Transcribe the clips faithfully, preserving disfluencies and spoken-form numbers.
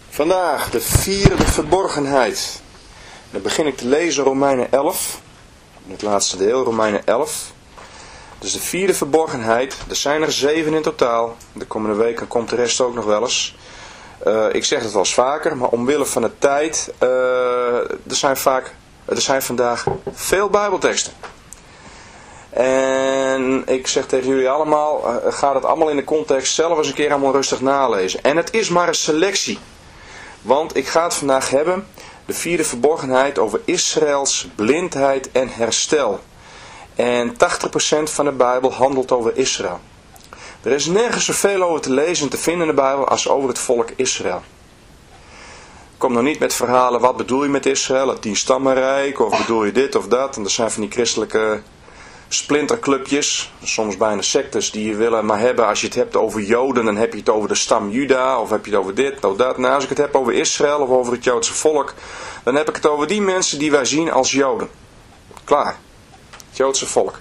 Vandaag de vierde verborgenheid. Dan begin ik te lezen Romeinen elf. In het laatste deel, Romeinen elf. Dus de vierde verborgenheid. Er zijn er zeven in totaal. De komende weken komt de rest ook nog wel eens. Uh, ik zeg het wel eens vaker, maar omwille van de tijd. Uh, er zijn vaak, er zijn vandaag veel Bijbelteksten. En ik zeg tegen jullie allemaal, uh, ga het allemaal in de context zelf eens een keer allemaal rustig nalezen. En het is maar een selectie. Want ik ga het vandaag hebben, de vierde verborgenheid, over Israëls blindheid en herstel. En tachtig procent van de Bijbel handelt over Israël. Er is nergens zoveel over te lezen en te vinden in de Bijbel als over het volk Israël. Kom nog niet met verhalen, wat bedoel je met Israël, het tienstammenrijk, of bedoel je dit of dat. En er zijn van die christelijke splinterclubjes, soms bijna sectes die je willen maar hebben. Als je het hebt over Joden, dan heb je het over de stam Juda, of heb je het over dit of dat. Nou, als ik het heb over Israël of over het Joodse volk, dan heb ik het over die mensen die wij zien als Joden. Klaar. Het Joodse volk.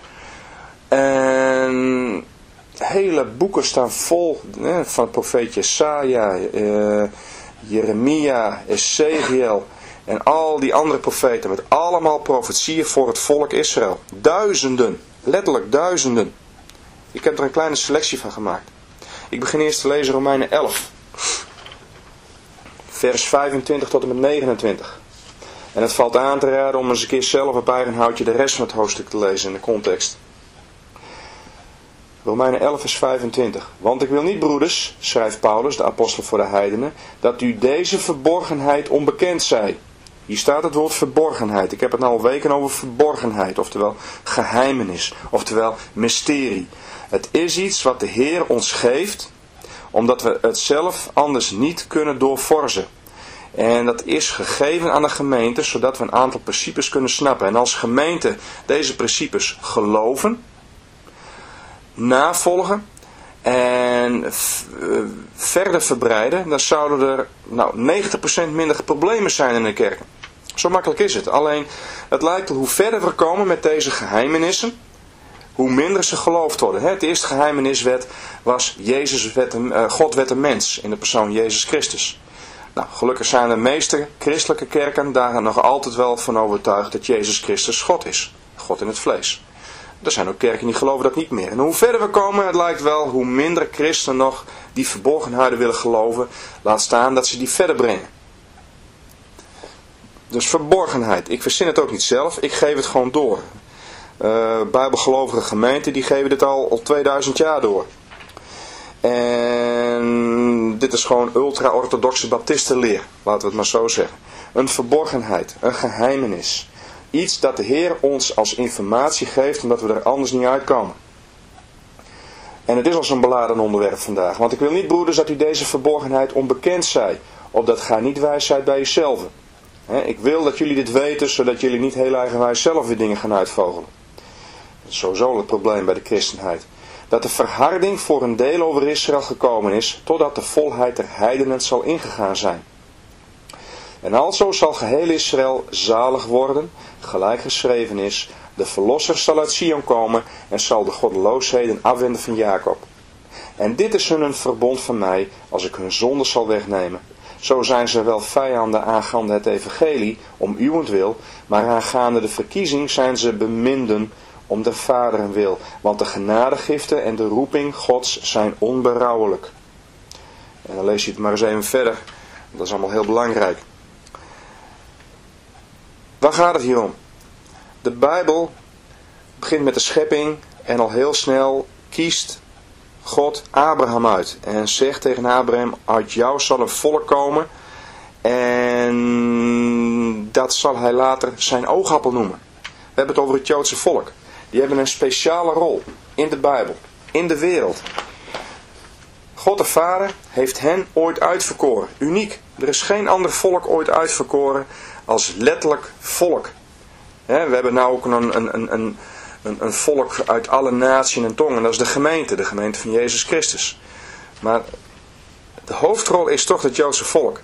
En hele boeken staan vol eh, van het profeet Jesaja, eh, Jeremia, Ezekiel en al die andere profeten met allemaal profetieën voor het volk Israël. Duizenden, letterlijk duizenden. Ik heb er een kleine selectie van gemaakt. Ik begin eerst te lezen Romeinen elf. Vers vijfentwintig tot en met negenentwintig. En het valt aan te raden om eens een keer zelf op eigen houtje de rest van het hoofdstuk te lezen in de context. Romeinen elf vers vijfentwintig. Want ik wil niet, broeders, schrijft Paulus, de apostel voor de heidenen, dat u deze verborgenheid onbekend zij. Hier staat het woord verborgenheid. Ik heb het nou al weken over verborgenheid, oftewel geheimenis, oftewel mysterie. Het is iets wat de Heer ons geeft, omdat we het zelf anders niet kunnen doorforzen. En dat is gegeven aan de gemeente, zodat we een aantal principes kunnen snappen. En als gemeente deze principes geloven, navolgen en verder verbreiden, dan zouden er nou, negentig procent minder problemen zijn in de kerken. Zo makkelijk is het. Alleen het lijkt er hoe verder we komen met deze geheimenissen, hoe minder ze geloofd worden. Het eerste geheimeniswet was Jezus werd een, God werd een mens in de persoon Jezus Christus. Nou, gelukkig zijn de meeste christelijke kerken daar nog altijd wel van overtuigd dat Jezus Christus God is. God in het vlees. Er zijn ook kerken die geloven dat niet meer. En hoe verder we komen, het lijkt wel, hoe minder christenen nog die verborgenheden willen geloven. Laat staan dat ze die verder brengen. Dus verborgenheid. Ik verzin het ook niet zelf. Ik geef het gewoon door. Uh, Bijbelgelovige gemeenten die geven dit al, al tweeduizend jaar door. En dit is gewoon ultra-orthodoxe baptistenleer. Laten we het maar zo zeggen. Een verborgenheid. Een geheimenis. Iets dat de Heer ons als informatie geeft, omdat we er anders niet uitkomen. En het is al zo'n beladen onderwerp vandaag. Want ik wil niet, broeders, dat u deze verborgenheid onbekend zij. Opdat gij niet wijs zijt bij jezelf. Ik wil dat jullie dit weten, zodat jullie niet heel eigenwijs zelf weer dingen gaan uitvogelen. Dat is sowieso het probleem bij de christenheid. Dat de verharding voor een deel over Israël gekomen is, totdat de volheid der heidenen zal ingegaan zijn. En alzo zal geheel Israël zalig worden, gelijk geschreven is, de verlosser zal uit Sion komen en zal de goddeloosheden afwenden van Jacob. En dit is hun een verbond van mij, als ik hun zonde zal wegnemen. Zo zijn ze wel vijanden aangaande het evangelie, om uwentwil, maar aangaande de verkiezing zijn ze beminden om der vaderen wil. Want de genadegiften en de roeping Gods zijn onberouwelijk. En dan lees je het maar eens even verder, dat is allemaal heel belangrijk. Waar gaat het hier om? De Bijbel begint met de schepping en al heel snel kiest God Abraham uit. En zegt tegen Abraham, uit jou zal een volk komen en dat zal hij later zijn oogappel noemen. We hebben het over het Joodse volk. Die hebben een speciale rol in de Bijbel, in de wereld. God de Vader heeft hen ooit uitverkoren. Uniek. Er is geen ander volk ooit uitverkoren als letterlijk volk. We hebben nou ook een, een, een, een, een volk uit alle naties en tongen. Dat is de gemeente, de gemeente van Jezus Christus. Maar de hoofdrol is toch het Joodse volk.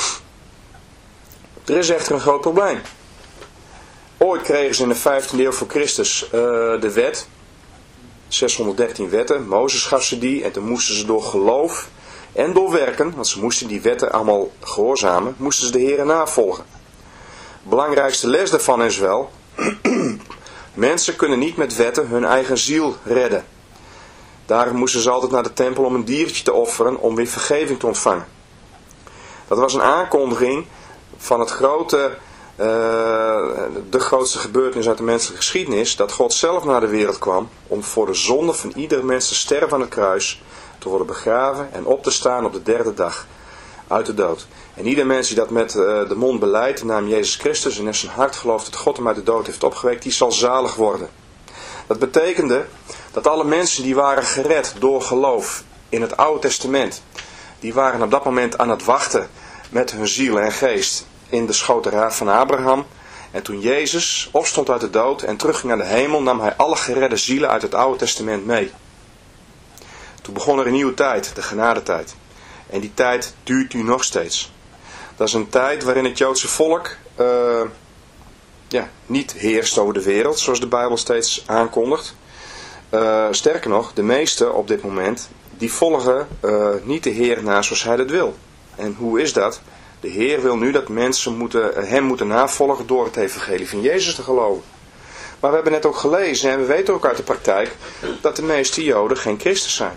Er is echter een groot probleem. Ooit kregen ze in de vijftiende eeuw voor Christus uh, de wet. zeshonderddertien wetten. Mozes gaf ze die en toen moesten ze door geloof En door werken, want ze moesten die wetten allemaal gehoorzamen, moesten ze de Heere navolgen. Belangrijkste les daarvan is wel, mensen kunnen niet met wetten hun eigen ziel redden. Daarom moesten ze altijd naar de tempel om een diertje te offeren om weer vergeving te ontvangen. Dat was een aankondiging van het grote, uh, de grootste gebeurtenis uit de menselijke geschiedenis, dat God zelf naar de wereld kwam om voor de zonde van iedere mens te sterven aan het kruis, te worden begraven en op te staan op de derde dag uit de dood. En ieder mens die dat met uh, de mond beleidt, de naam Jezus Christus, en in zijn hart gelooft dat God hem uit de dood heeft opgewekt, die zal zalig worden. Dat betekende dat alle mensen die waren gered door geloof in het Oude Testament, die waren op dat moment aan het wachten met hun ziel en geest in de schotelraad van Abraham. En toen Jezus opstond uit de dood en terugging naar de hemel, nam hij alle geredde zielen uit het Oude Testament mee. Toen begon er een nieuwe tijd, de genadetijd. En die tijd duurt nu nog steeds. Dat is een tijd waarin het Joodse volk uh, ja, niet heerst over de wereld, zoals de Bijbel steeds aankondigt. Uh, sterker nog, de meesten op dit moment, die volgen uh, niet de Heer na zoals hij dat wil. En hoe is dat? De Heer wil nu dat mensen moeten, hem moeten navolgen door het evangelie van Jezus te geloven. Maar we hebben net ook gelezen en we weten ook uit de praktijk dat de meeste Joden geen Christen zijn.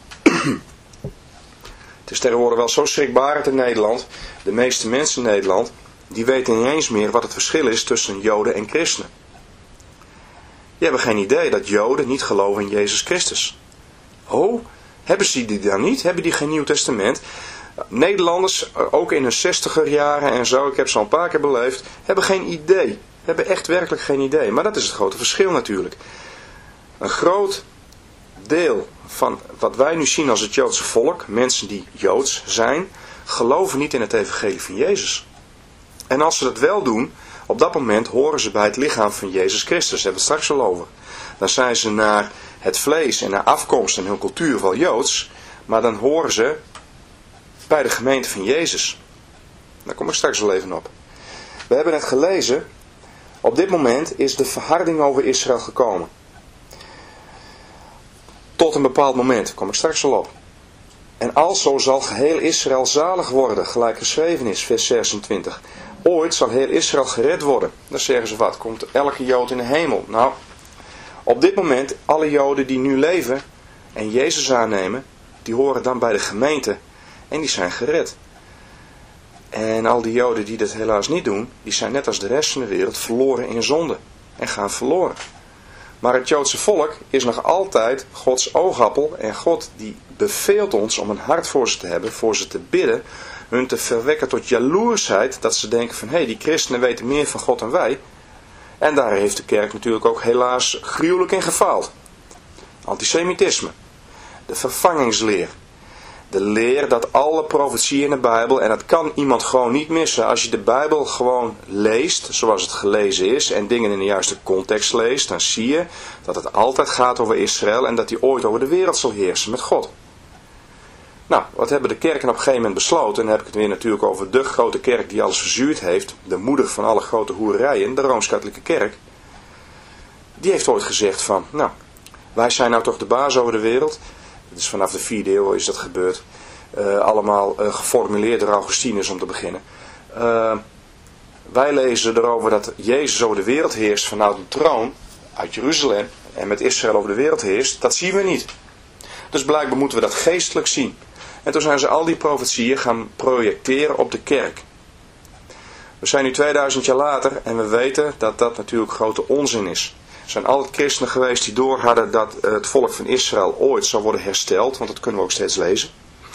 Het is tegenwoordig wel zo schrikbarend in Nederland. De meeste mensen in Nederland, die weten niet eens meer wat het verschil is tussen Joden en christenen. Die hebben geen idee dat Joden niet geloven in Jezus Christus. Oh, hebben ze die dan niet? Hebben die geen Nieuw Testament? Nederlanders, ook in hun zestiger jaren en zo, ik heb ze al een paar keer beleefd, hebben geen idee. Hebben echt werkelijk geen idee. Maar dat is het grote verschil natuurlijk. Een groot deel van wat wij nu zien als het Joodse volk, mensen die Joods zijn, geloven niet in het evangelie van Jezus. En als ze dat wel doen, op dat moment horen ze bij het lichaam van Jezus Christus. Daar hebben we het straks al over. Dan zijn ze naar het vlees en naar afkomst en hun cultuur wel Joods, maar dan horen ze bij de gemeente van Jezus. Daar kom ik straks wel even op. We hebben het gelezen. Op dit moment is de verharding over Israël gekomen. Tot een bepaald moment, daar kom ik straks al op. En alzo zal geheel Israël zalig worden, gelijk geschreven is, vers zesentwintig. Ooit zal heel Israël gered worden. Dan zeggen ze wat, komt elke Jood in de hemel? Nou, op dit moment, alle Joden die nu leven en Jezus aannemen, die horen dan bij de gemeente en die zijn gered. En al die Joden die dat helaas niet doen, die zijn net als de rest van de wereld verloren in zonde en gaan verloren. Maar het Joodse volk is nog altijd Gods oogappel en God die beveelt ons om een hart voor ze te hebben, voor ze te bidden, hun te verwekken tot jaloersheid, dat ze denken van hé, hey, die christenen weten meer van God dan wij. En daar heeft de kerk natuurlijk ook helaas gruwelijk in gefaald. Antisemitisme, de vervangingsleer. De leer dat alle profetieën in de Bijbel, en dat kan iemand gewoon niet missen. Als je de Bijbel gewoon leest, zoals het gelezen is, en dingen in de juiste context leest, dan zie je dat het altijd gaat over Israël en dat hij ooit over de wereld zal heersen met God. Nou, wat hebben de kerken op een gegeven moment besloten? En dan heb ik het weer natuurlijk over de grote kerk die alles verzuurd heeft, de moeder van alle grote hoererijen, de Rooms-Katholieke Kerk. Die heeft ooit gezegd van, nou, wij zijn nou toch de baas over de wereld. Dus vanaf de vierde eeuw is dat gebeurd. Uh, allemaal uh, geformuleerd door Augustinus om te beginnen. Uh, wij lezen erover dat Jezus over de wereld heerst vanuit een troon uit Jeruzalem. En met Israël over de wereld heerst. Dat zien we niet. Dus blijkbaar moeten we dat geestelijk zien. En toen zijn ze al die profetieën gaan projecteren op de kerk. We zijn nu tweeduizend jaar later en we weten dat dat natuurlijk grote onzin is. Er zijn altijd christenen geweest die door hadden dat het volk van Israël ooit zou worden hersteld, want dat kunnen we ook steeds lezen.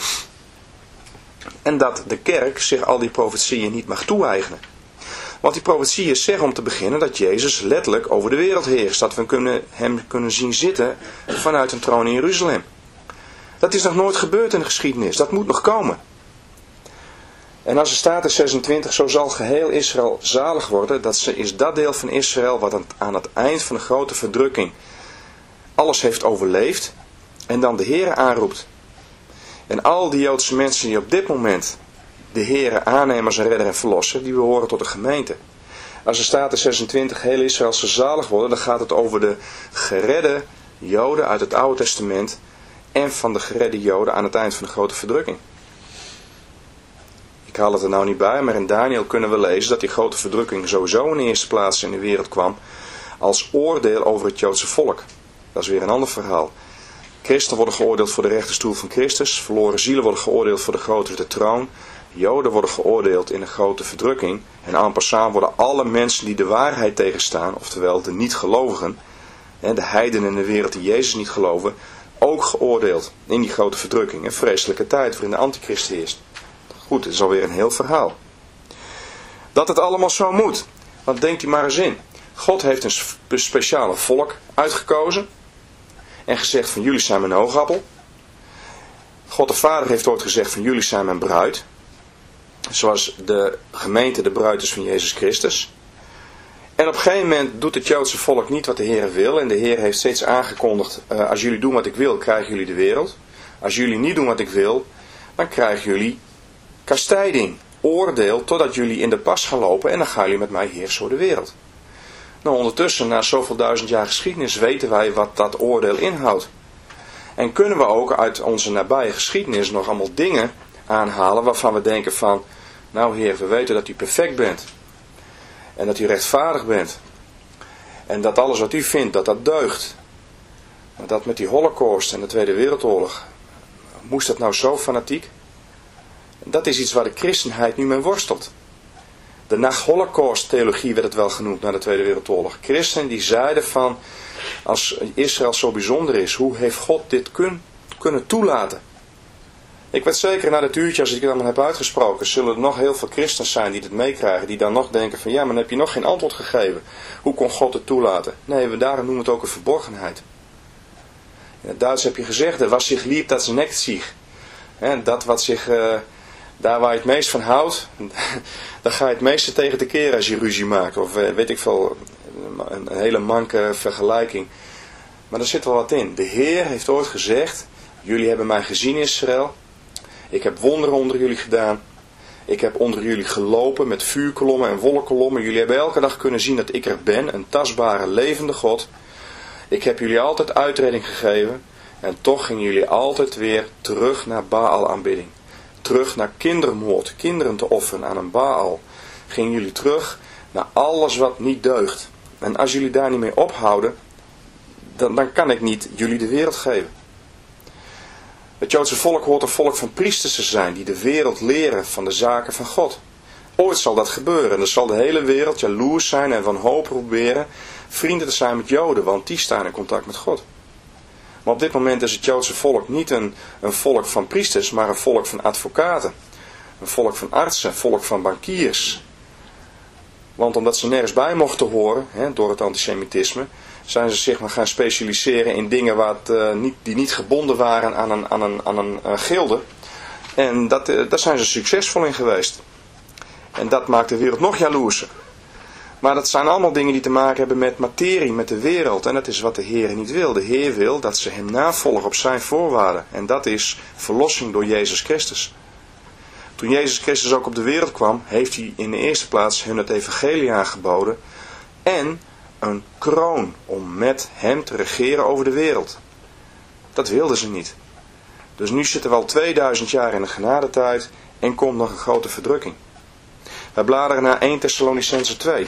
En dat de kerk zich al die profetieën niet mag toe-eigenen. Want die profetieën zeggen om te beginnen dat Jezus letterlijk over de wereld heerst. Dat we kunnen, hem kunnen zien zitten vanuit een troon in Jeruzalem. Dat is nog nooit gebeurd in de geschiedenis. Dat moet nog komen. En als er staat in zesentwintig, zo zal geheel Israël zalig worden, dat is dat deel van Israël wat aan het eind van de grote verdrukking alles heeft overleefd en dan de Heere aanroept. En al die Joodse mensen die op dit moment de Heere aannemen als een redder en verlosser, die behoren tot de gemeente. Als er staat in zesentwintig, heel Israël zal zalig worden, dan gaat het over de geredde Joden uit het Oude Testament en van de geredde Joden aan het eind van de grote verdrukking. Ik haal het er nou niet bij, maar in Daniel kunnen we lezen dat die grote verdrukking sowieso in de eerste plaats in de wereld kwam als oordeel over het Joodse volk. Dat is weer een ander verhaal. Christen worden geoordeeld voor de rechterstoel van Christus, verloren zielen worden geoordeeld voor de grote witte troon, Joden worden geoordeeld in een grote verdrukking en en passant worden alle mensen die de waarheid tegenstaan, oftewel de niet-gelovigen, de heidenen in de wereld die Jezus niet geloven, ook geoordeeld in die grote verdrukking. Een vreselijke tijd waarin de antichrist heerst. Goed, het is alweer een heel verhaal. Dat het allemaal zo moet. Want denkt u maar eens in. God heeft een speciale volk uitgekozen. En gezegd van jullie zijn mijn oogappel. God de Vader heeft ooit gezegd van jullie zijn mijn bruid. Zoals de gemeente de bruid is van Jezus Christus. En op een gegeven moment doet het Joodse volk niet wat de Heer wil. En de Heer heeft steeds aangekondigd, uh, als jullie doen wat ik wil, krijgen jullie de wereld. Als jullie niet doen wat ik wil, dan krijgen jullie kastijding, oordeel, totdat jullie in de pas gaan lopen en dan gaan jullie met mij heersen over de wereld. Nou, ondertussen, na zoveel duizend jaar geschiedenis, weten wij wat dat oordeel inhoudt. En kunnen we ook uit onze nabije geschiedenis nog allemaal dingen aanhalen waarvan we denken van, nou Heer, we weten dat u perfect bent. En dat u rechtvaardig bent. En dat alles wat u vindt, dat dat deugt. Maar dat met die Holocaust en de Tweede Wereldoorlog, moest dat nou zo fanatiek? Dat is iets waar de christenheid nu mee worstelt. De na-Holocaust-theologie werd het wel genoemd na de Tweede Wereldoorlog. Christen die zeiden van, als Israël zo bijzonder is, hoe heeft God dit kun, kunnen toelaten? Ik weet zeker na dit uurtje, als ik het allemaal heb uitgesproken, zullen er nog heel veel christenen zijn die dit meekrijgen. Die dan nog denken van, ja, maar dan heb je nog geen antwoord gegeven. Hoe kon God het toelaten? Nee, we daarom noemen het ook een verborgenheid. In het Duits heb je gezegd, was zich lieb, dat ze nekt zich. Dat wat zich, uh, daar waar je het meest van houdt, daar ga je het meeste tegen te keren als je ruzie maakt. Of uh, weet ik veel, een, een hele manke vergelijking. Maar er zit wel wat in. De Heer heeft ooit gezegd, jullie hebben mij gezien Israël. Ik heb wonderen onder jullie gedaan. Ik heb onder jullie gelopen met vuurkolommen en wolkenkolommen. Jullie hebben elke dag kunnen zien dat ik er ben, een tastbare, levende God. Ik heb jullie altijd uitredding gegeven. En toch gingen jullie altijd weer terug naar Baal-aanbidding. Terug naar kindermoord, kinderen te offeren aan een Baal. Gingen jullie terug naar alles wat niet deugt. En als jullie daar niet mee ophouden, dan, dan kan ik niet jullie de wereld geven. Het Joodse volk hoort een volk van priesters te zijn die de wereld leren van de zaken van God. Ooit zal dat gebeuren en dan zal de hele wereld jaloers zijn en van hoop proberen vrienden te zijn met Joden, want die staan in contact met God. Maar op dit moment is het Joodse volk niet een, een volk van priesters, maar een volk van advocaten. Een volk van artsen, een volk van bankiers. Want omdat ze nergens bij mochten horen, hè, door het antisemitisme, zijn ze zich maar gaan specialiseren in dingen wat, uh, niet, die niet gebonden waren aan een, aan een, aan een uh, gilde. En dat, uh, daar zijn ze succesvol in geweest. En dat maakt de wereld nog jaloerser. Maar dat zijn allemaal dingen die te maken hebben met materie, met de wereld. En dat is wat de Heer niet wil. De Heer wil dat ze hem navolgen op zijn voorwaarden. En dat is verlossing door Jezus Christus. Toen Jezus Christus ook op de wereld kwam, heeft hij in de eerste plaats hun het evangelie aangeboden. En een kroon om met hem te regeren over de wereld. Dat wilden ze niet. Dus nu zitten we al tweeduizend jaar in de genadetijd en komt nog een grote verdrukking. Wij bladeren naar eerste Thessalonicenzen twee.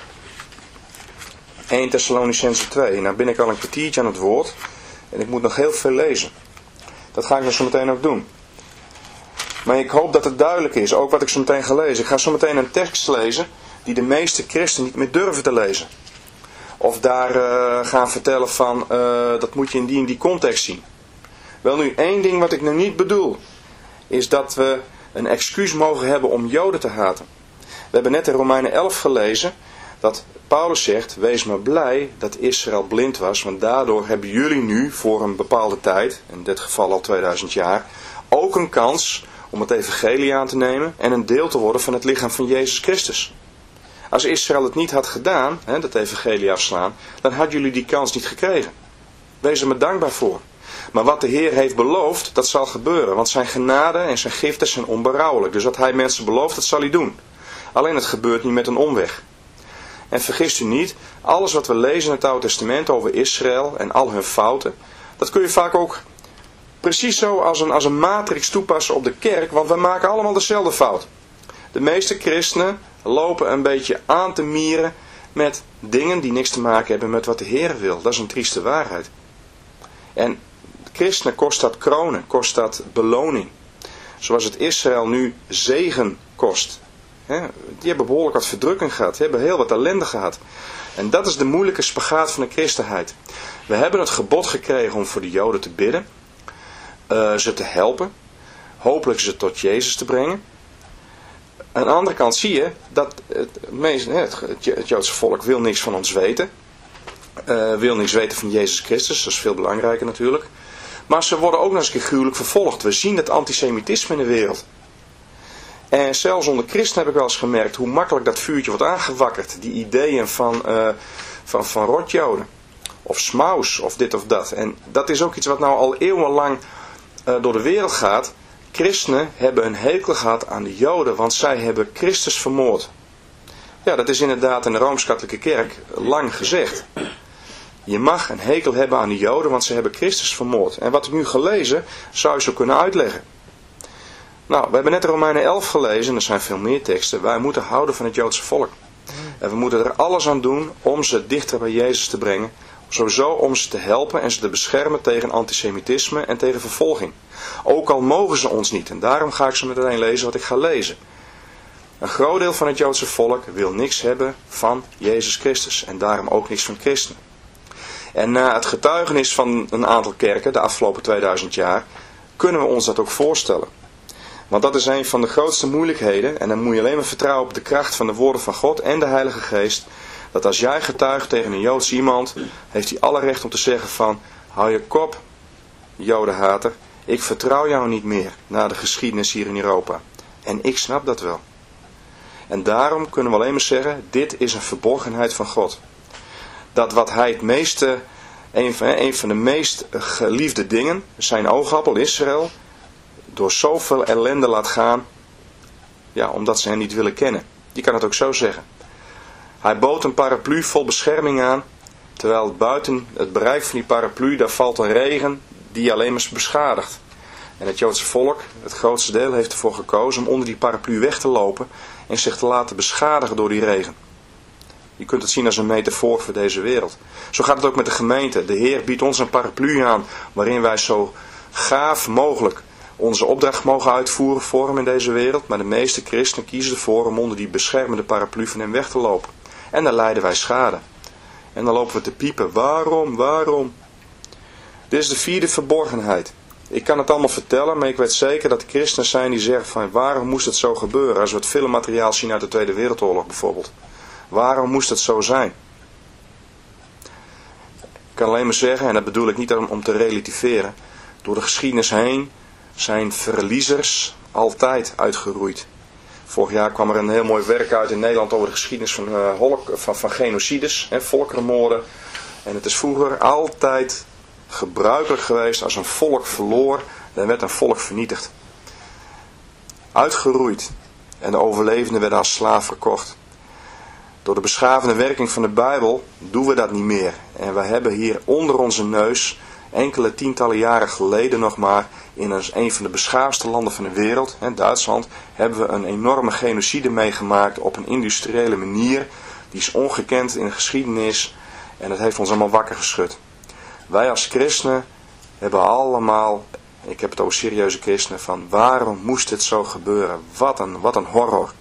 eerste Thessalonicenzen twee. Nou ben ik al een kwartiertje aan het woord. En ik moet nog heel veel lezen. Dat ga ik dus zo meteen ook doen. Maar ik hoop dat het duidelijk is, ook wat ik zo meteen ga lezen. Ik ga zo meteen een tekst lezen die de meeste christenen niet meer durven te lezen. Of daar uh, gaan vertellen van, uh, dat moet je in die en die context zien. Wel nu, één ding wat ik nu niet bedoel, is dat we een excuus mogen hebben om Joden te haten. We hebben net in Romeinen elf gelezen dat Paulus zegt, wees maar blij dat Israël blind was, want daardoor hebben jullie nu voor een bepaalde tijd, in dit geval al tweeduizend jaar, ook een kans om het evangelie aan te nemen en een deel te worden van het lichaam van Jezus Christus. Als Israël het niet had gedaan, hè, dat evangelie afslaan, dan hadden jullie die kans niet gekregen. Wees er me dankbaar voor. Maar wat de Heer heeft beloofd, dat zal gebeuren. Want zijn genade en zijn giften zijn onberouwelijk. Dus wat hij mensen belooft, dat zal hij doen. Alleen het gebeurt niet met een omweg. En vergist u niet, alles wat we lezen in het Oude Testament over Israël en al hun fouten, dat kun je vaak ook precies zo als een, als een matrix toepassen op de kerk, want we maken allemaal dezelfde fout. De meeste christenen lopen een beetje aan te mieren met dingen die niks te maken hebben met wat de Heer wil. Dat is een trieste waarheid. En christenen kost dat kronen, kost dat beloning. Zoals het Israël nu zegen kost. He, die hebben behoorlijk wat verdrukking gehad, die hebben heel wat ellende gehad. En dat is de moeilijke spagaat van de christenheid. We hebben het gebod gekregen om voor de Joden te bidden, uh, ze te helpen, hopelijk ze tot Jezus te brengen. Aan de andere kant zie je dat het, het, het Joodse volk wil niks van ons weten. Uh, wil niks weten van Jezus Christus, dat is veel belangrijker natuurlijk. Maar ze worden ook nog eens een keer gruwelijk vervolgd. We zien het antisemitisme in de wereld. En zelfs onder christenen heb ik wel eens gemerkt hoe makkelijk dat vuurtje wordt aangewakkerd. Die ideeën van, uh, van, van rotjoden. Of smaus, of dit of dat. En dat is ook iets wat nou al eeuwenlang uh, door de wereld gaat. Christenen hebben een hekel gehad aan de Joden, want zij hebben Christus vermoord. Ja, dat is inderdaad in de Rooms-Katholieke Kerk lang gezegd. Je mag een hekel hebben aan de Joden, want ze hebben Christus vermoord. En wat ik nu gelezen, zou je zo kunnen uitleggen. Nou, we hebben net Romeinen elf gelezen, en er zijn veel meer teksten. Wij moeten houden van het Joodse volk. En we moeten er alles aan doen om ze dichter bij Jezus te brengen. Sowieso om ze te helpen en ze te beschermen tegen antisemitisme en tegen vervolging. Ook al mogen ze ons niet. En daarom ga ik zo meteen lezen wat ik ga lezen. Een groot deel van het Joodse volk wil niks hebben van Jezus Christus. En daarom ook niks van christenen. En na het getuigenis van een aantal kerken de afgelopen tweeduizend jaar kunnen we ons dat ook voorstellen. Want dat is een van de grootste moeilijkheden. En dan moet je alleen maar vertrouwen op de kracht van de woorden van God en de Heilige Geest. Dat als jij getuigt tegen een Joods iemand, heeft hij alle recht om te zeggen van, hou je kop, Jodenhater, ik vertrouw jou niet meer na de geschiedenis hier in Europa. En ik snap dat wel. En daarom kunnen we alleen maar zeggen, dit is een verborgenheid van God. Dat wat hij het meeste, een van, een van de meest geliefde dingen, zijn oogappel Israël, door zoveel ellende laat gaan, ja, omdat ze hem niet willen kennen. Je kan het ook zo zeggen. Hij bood een paraplu vol bescherming aan, terwijl buiten het bereik van die paraplu, daar valt een regen die alleen maar beschadigt. En het Joodse volk, het grootste deel, heeft ervoor gekozen om onder die paraplu weg te lopen en zich te laten beschadigen door die regen. Je kunt het zien als een metafoor voor deze wereld. Zo gaat het ook met de gemeente. De Heer biedt ons een paraplu aan, waarin wij zo gaaf mogelijk onze opdracht mogen uitvoeren voor hem in deze wereld. Maar de meeste christenen kiezen ervoor om onder die beschermende paraplu van hem weg te lopen. En dan lijden wij schade. En dan lopen we te piepen. Waarom? Waarom? Dit is de vierde verborgenheid. Ik kan het allemaal vertellen, maar ik weet zeker dat er christenen zijn die zeggen van, waarom moest het zo gebeuren? Als we het filmmateriaal zien uit de Tweede Wereldoorlog bijvoorbeeld. Waarom moest het zo zijn? Ik kan alleen maar zeggen, en dat bedoel ik niet om te relativeren. Door de geschiedenis heen zijn verliezers altijd uitgeroeid. Vorig jaar kwam er een heel mooi werk uit in Nederland over de geschiedenis van, uh, holk, van, van genocides, hè, volkerenmoorden. En het is vroeger altijd gebruikelijk geweest als een volk verloor, dan werd een volk vernietigd. Uitgeroeid. En de overlevenden werden als slaaf verkocht. Door de beschavende werking van de Bijbel doen we dat niet meer. En we hebben hier onder onze neus, enkele tientallen jaren geleden nog maar, in een van de beschaafdste landen van de wereld, hè, Duitsland, hebben we een enorme genocide meegemaakt op een industriële manier. Die is ongekend in de geschiedenis en dat heeft ons allemaal wakker geschud. Wij als christenen hebben allemaal, ik heb het over serieuze christenen, van waarom moest dit zo gebeuren? Wat een, wat een horror.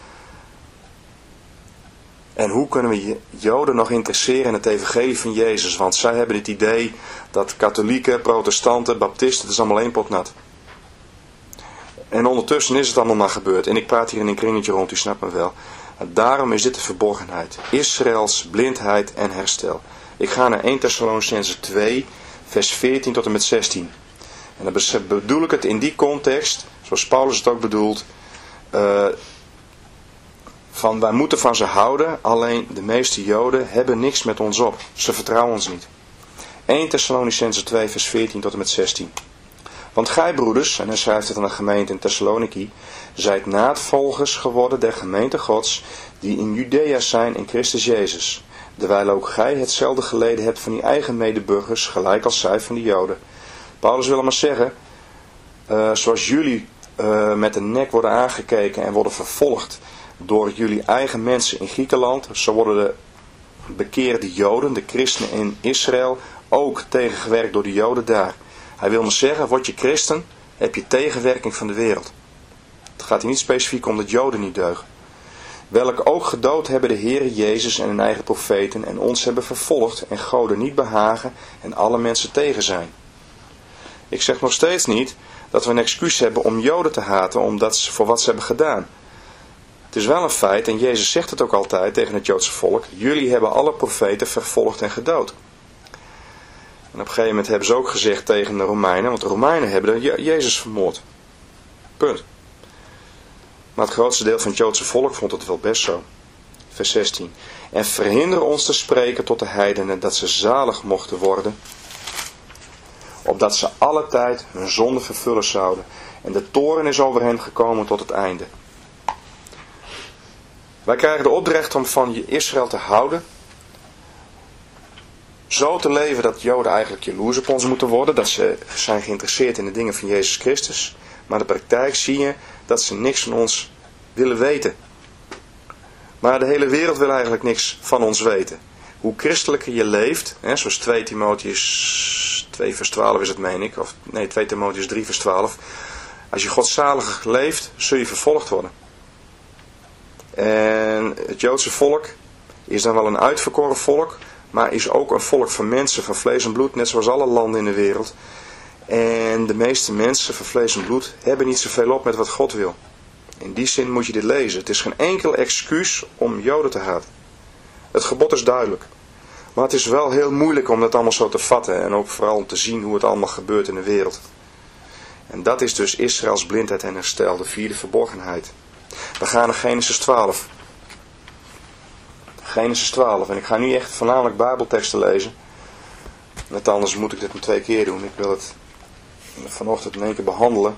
En hoe kunnen we Joden nog interesseren in het evangelie van Jezus? Want zij hebben het idee dat katholieken, protestanten, baptisten, het is allemaal één pot nat. En ondertussen is het allemaal maar gebeurd. En ik praat hier in een kringetje rond, u snapt me wel. Daarom is dit de verborgenheid. Israëls blindheid en herstel. Ik ga naar eerste Thessalonicenzen twee, vers veertien tot en met zestien. En dan bedoel ik het in die context, zoals Paulus het ook bedoelt, uh, van wij moeten van ze houden, alleen de meeste Joden hebben niks met ons op. Ze vertrouwen ons niet. eerste Thessalonicenzen twee, vers veertien tot en met zestien. Want gij broeders, en hij schrijft het aan de gemeente in Thessaloniki, zijt navolgers geworden der gemeente Gods, die in Judea zijn in Christus Jezus. Terwijl ook gij hetzelfde geleden hebt van die eigen medeburgers, gelijk als zij van de Joden. Paulus wil maar zeggen, uh, zoals jullie uh, met de nek worden aangekeken en worden vervolgd door jullie eigen mensen in Griekenland, zo worden de bekeerde Joden, de christenen in Israël, ook tegengewerkt door de Joden daar. Hij wil maar zeggen, word je christen, heb je tegenwerking van de wereld. Het gaat hier niet specifiek om dat Joden niet deugen. Welke ook gedood hebben de Heere Jezus en hun eigen profeten en ons hebben vervolgd en Goden niet behagen en alle mensen tegen zijn. Ik zeg nog steeds niet dat we een excuus hebben om Joden te haten omdat ze, voor wat ze hebben gedaan. Het is wel een feit, en Jezus zegt het ook altijd tegen het Joodse volk, jullie hebben alle profeten vervolgd en gedood. En op een gegeven moment hebben ze ook gezegd tegen de Romeinen, want de Romeinen hebben de Jezus vermoord. Punt. Maar het grootste deel van het Joodse volk vond het wel best zo. Vers zestien. En verhinder ons te spreken tot de heidenen dat ze zalig mochten worden, opdat ze alle tijd hun zonde vervullen zouden. En de toorn is over hen gekomen tot het einde. Wij krijgen de opdracht om van Israël te houden, zo te leven dat Joden eigenlijk jaloers op ons moeten worden, dat ze zijn geïnteresseerd in de dingen van Jezus Christus. Maar in de praktijk zie je dat ze niks van ons willen weten. Maar de hele wereld wil eigenlijk niks van ons weten. Hoe christelijker je leeft, hè, zoals twee Timotheus twee vers twaalf is het meen ik, of nee twee Timotheus drie vers twaalf. Als je godzalig leeft, zul je vervolgd worden. En het Joodse volk is dan wel een uitverkoren volk, maar is ook een volk van mensen van vlees en bloed, net zoals alle landen in de wereld. En de meeste mensen van vlees en bloed hebben niet zoveel op met wat God wil. In die zin moet je dit lezen. Het is geen enkel excuus om Joden te haten. Het gebod is duidelijk. Maar het is wel heel moeilijk om dat allemaal zo te vatten. En ook vooral om te zien hoe het allemaal gebeurt in de wereld. En dat is dus Israëls blindheid en herstel. De vierde verborgenheid. We gaan naar Genesis twaalf. Genesis twaalf. En ik ga nu echt voornamelijk Bijbelteksten lezen. Net anders moet ik dit maar twee keer doen. Ik wil het vanochtend in één keer behandelen.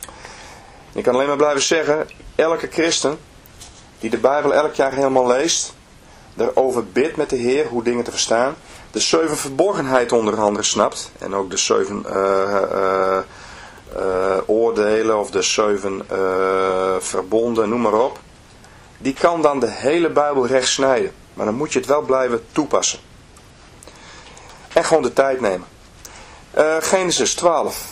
Ik kan alleen maar blijven zeggen, elke christen die de Bijbel elk jaar helemaal leest, daarover bidt met de Heer hoe dingen te verstaan, de zeven verborgenheid onder andere snapt, en ook de zeven uh, uh, uh, oordelen of de zeven uh, verbonden, noem maar op, die kan dan de hele Bijbel recht snijden. Maar dan moet je het wel blijven toepassen. En gewoon de tijd nemen. Uh, Genesis twaalf.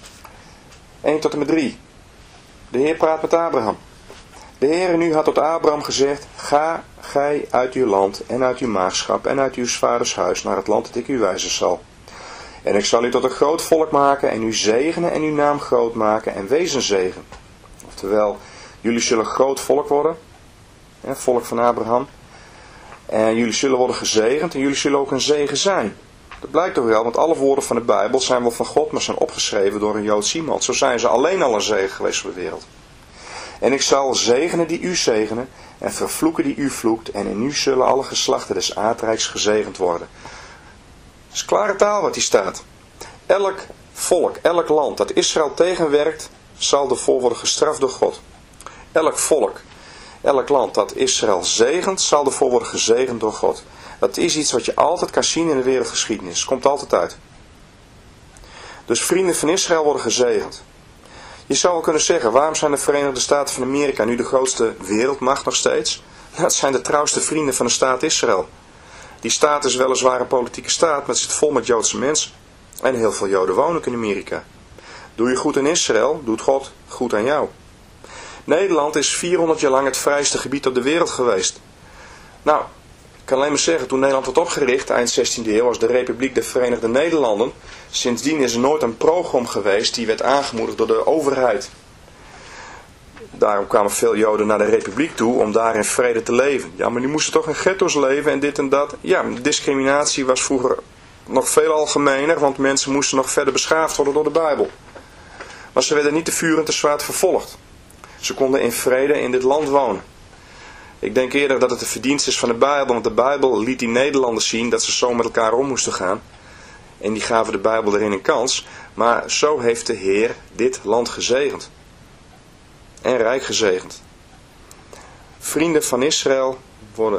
één tot en met drie. De Heer praat met Abraham. De Heer nu had tot Abraham gezegd, ga gij uit uw land en uit uw maagschap en uit uw vaders huis naar het land dat ik u wijzen zal. En ik zal u tot een groot volk maken en u zegenen en uw naam groot maken en wees een zegen. Oftewel, jullie zullen groot volk worden, het volk van Abraham. En jullie zullen worden gezegend en jullie zullen ook een zegen zijn. Dat blijkt toch wel, want alle woorden van de Bijbel zijn wel van God, maar zijn opgeschreven door een Joods iemand. Zo zijn ze alleen al een zegen geweest voor de wereld. En ik zal zegenen die u zegenen, en vervloeken die u vloekt, en in u zullen alle geslachten des aardrijks gezegend worden. Dat is klare taal wat hier staat. Elk volk, elk land dat Israël tegenwerkt, zal ervoor worden gestraft door God. Elk volk, elk land dat Israël zegent, zal ervoor worden gezegend door God. Dat is iets wat je altijd kan zien in de wereldgeschiedenis. Het komt altijd uit. Dus vrienden van Israël worden gezegend. Je zou wel kunnen zeggen, waarom zijn de Verenigde Staten van Amerika nu de grootste wereldmacht nog steeds? Dat zijn de trouwste vrienden van de staat Israël. Die staat is weliswaar een politieke staat, maar het zit vol met Joodse mensen. En heel veel Joden wonen ook in Amerika. Doe je goed in Israël, doet God goed aan jou. Nederland is vierhonderd jaar lang het vrijste gebied op de wereld geweest. Nou, ik kan alleen maar zeggen, toen Nederland werd opgericht, eind zestiende eeuw, was de Republiek der Verenigde Nederlanden. Sindsdien is er nooit een program geweest die werd aangemoedigd door de overheid. Daarom kwamen veel Joden naar de Republiek toe om daar in vrede te leven. Ja, maar die moesten toch in ghetto's leven en dit en dat. Ja, discriminatie was vroeger nog veel algemener, want mensen moesten nog verder beschaafd worden door de Bijbel. Maar ze werden niet te vuur en te zwaard vervolgd. Ze konden in vrede in dit land wonen. Ik denk eerder dat het de verdienst is van de Bijbel, want de Bijbel liet die Nederlanders zien dat ze zo met elkaar om moesten gaan. En die gaven de Bijbel erin een kans. Maar zo heeft de Heer dit land gezegend. En rijk gezegend. Vrienden van Israël worden,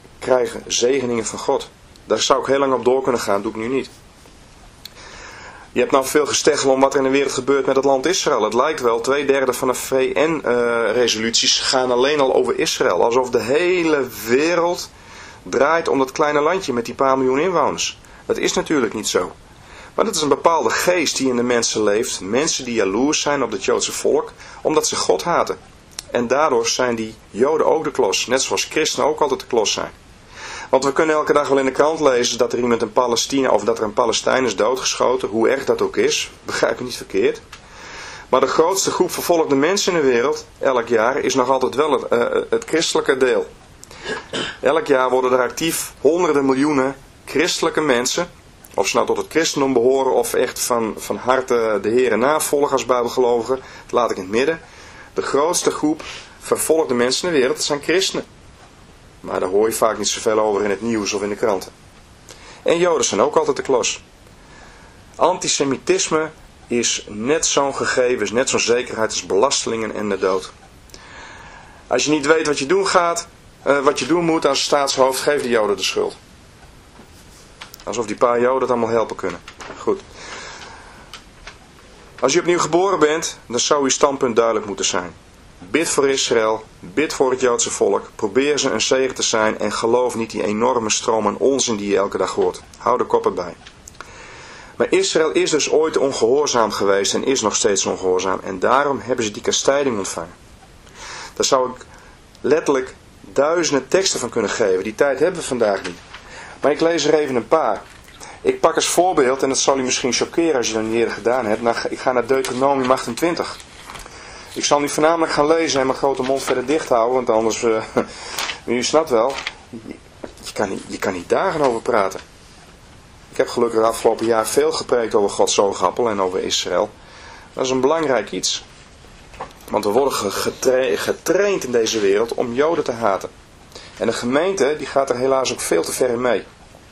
krijgen zegeningen van God. Daar zou ik heel lang op door kunnen gaan, doe ik nu niet. Je hebt nou veel gesteggel om wat er in de wereld gebeurt met het land Israël. Het lijkt wel, twee derde van de V N-resoluties gaan alleen al over Israël. Alsof de hele wereld draait om dat kleine landje met die paar miljoen inwoners. Dat is natuurlijk niet zo. Maar dat is een bepaalde geest die in de mensen leeft. Mensen die jaloers zijn op het Joodse volk, omdat ze God haten. En daardoor zijn die Joden ook de klos. Net zoals christenen ook altijd de klos zijn. Want we kunnen elke dag wel in de krant lezen dat er iemand in Palestina, of dat er een Palestijn is doodgeschoten. Hoe erg dat ook is, begrijp ik niet verkeerd. Maar de grootste groep vervolgde mensen in de wereld, elk jaar, is nog altijd wel het, uh, het christelijke deel. Elk jaar worden er actief honderden miljoenen christelijke mensen, of ze nou tot het christendom behoren of echt van, van harte de Heere navolgen als bijbelgelovigen, dat laat ik in het midden. De grootste groep vervolgde mensen in de wereld, dat zijn christenen. Maar daar hoor je vaak niet zoveel over in het nieuws of in de kranten. En Joden zijn ook altijd de klos. Antisemitisme is net zo'n gegeven, is net zo'n zekerheid als belastelingen en de dood. Als je niet weet wat je doen gaat, uh, wat je doen moet als staatshoofd, geef de Joden de schuld. Alsof die paar Joden het allemaal helpen kunnen. Goed. Als je opnieuw geboren bent, dan zou je standpunt duidelijk moeten zijn. Bid voor Israël, bid voor het Joodse volk, probeer ze een zegen te zijn en geloof niet die enorme stroom aan onzin die je elke dag hoort. Hou de kop erbij. Maar Israël is dus ooit ongehoorzaam geweest en is nog steeds ongehoorzaam en daarom hebben ze die kastijding ontvangen. Daar zou ik letterlijk duizenden teksten van kunnen geven. Die tijd hebben we vandaag niet. Maar ik lees er even een paar. Ik pak als voorbeeld, en dat zal u misschien choqueren als je dat niet eerder gedaan hebt. Ik ga naar Deuteronomium achtentwintig. Ik zal nu voornamelijk gaan lezen en mijn grote mond verder dicht houden, want anders, uh, u snapt wel, je, je, kan niet, je kan niet dagen over praten. Ik heb gelukkig het afgelopen jaar veel gepreekt over Gods oogappel en over Israël. Dat is een belangrijk iets. Want we worden getra- getraind in deze wereld om Joden te haten. En de gemeente die gaat er helaas ook veel te ver in mee.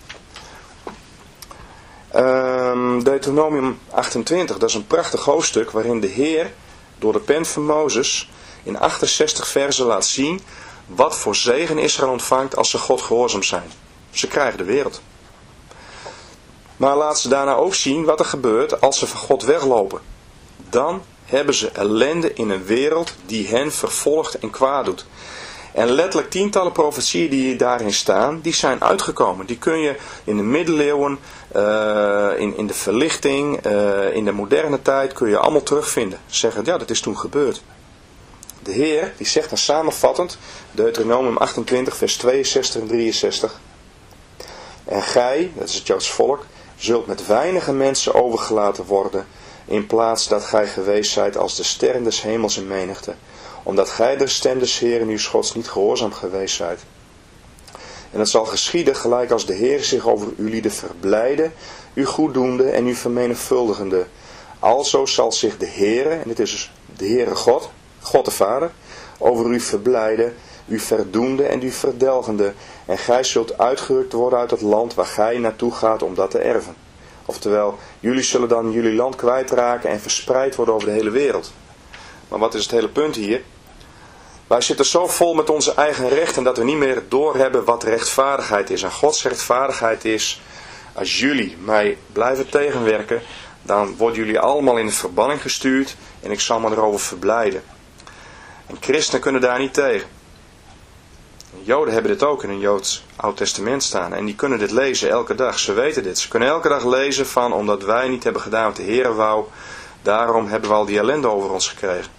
Um, Deuteronomium achtentwintig, dat is een prachtig hoofdstuk waarin de Heer door de pen van Mozes in achtenzestig verzen laat zien wat voor zegen Israël ontvangt als ze God gehoorzaam zijn. Ze krijgen de wereld. Maar laat ze daarna ook zien wat er gebeurt als ze van God weglopen. Dan hebben ze ellende in een wereld die hen vervolgt en kwaad doet. En letterlijk tientallen profetieën die daarin staan, die zijn uitgekomen. Die kun je in de middeleeuwen, uh, in, in de verlichting, uh, in de moderne tijd, kun je allemaal terugvinden. Zeggen, ja, dat is toen gebeurd. De Heer, die zegt dan samenvattend, Deuteronomium achtentwintig, vers tweeënzestig en drieënzestig. En gij, dat is het Joods volk, zult met weinige mensen overgelaten worden, in plaats dat gij geweest zijt als de sterren des hemels in menigte, omdat gij de stem des Heeren uw Gods niet gehoorzaam geweest zijt. En het zal geschieden gelijk als de Heer zich over uw lieden verblijde, u goeddoende en u vermenigvuldigende. Alzo zal zich de Heere, en dit is dus de Heere God, God de Vader, over u verblijden, u verdoende en u verdelgende. En gij zult uitgerukt worden uit het land waar gij naartoe gaat om dat te erven. Oftewel, jullie zullen dan jullie land kwijtraken en verspreid worden over de hele wereld. Maar wat is het hele punt hier? Wij zitten zo vol met onze eigen rechten dat we niet meer doorhebben wat rechtvaardigheid is. En Gods rechtvaardigheid is, als jullie mij blijven tegenwerken, dan worden jullie allemaal in de verbanning gestuurd en ik zal me erover verblijden. En christenen kunnen daar niet tegen. Joden hebben dit ook in een Joods Oud Testament staan. En die kunnen dit lezen elke dag. Ze weten dit. Ze kunnen elke dag lezen van, omdat wij niet hebben gedaan wat de Heere wou, daarom hebben we al die ellende over ons gekregen.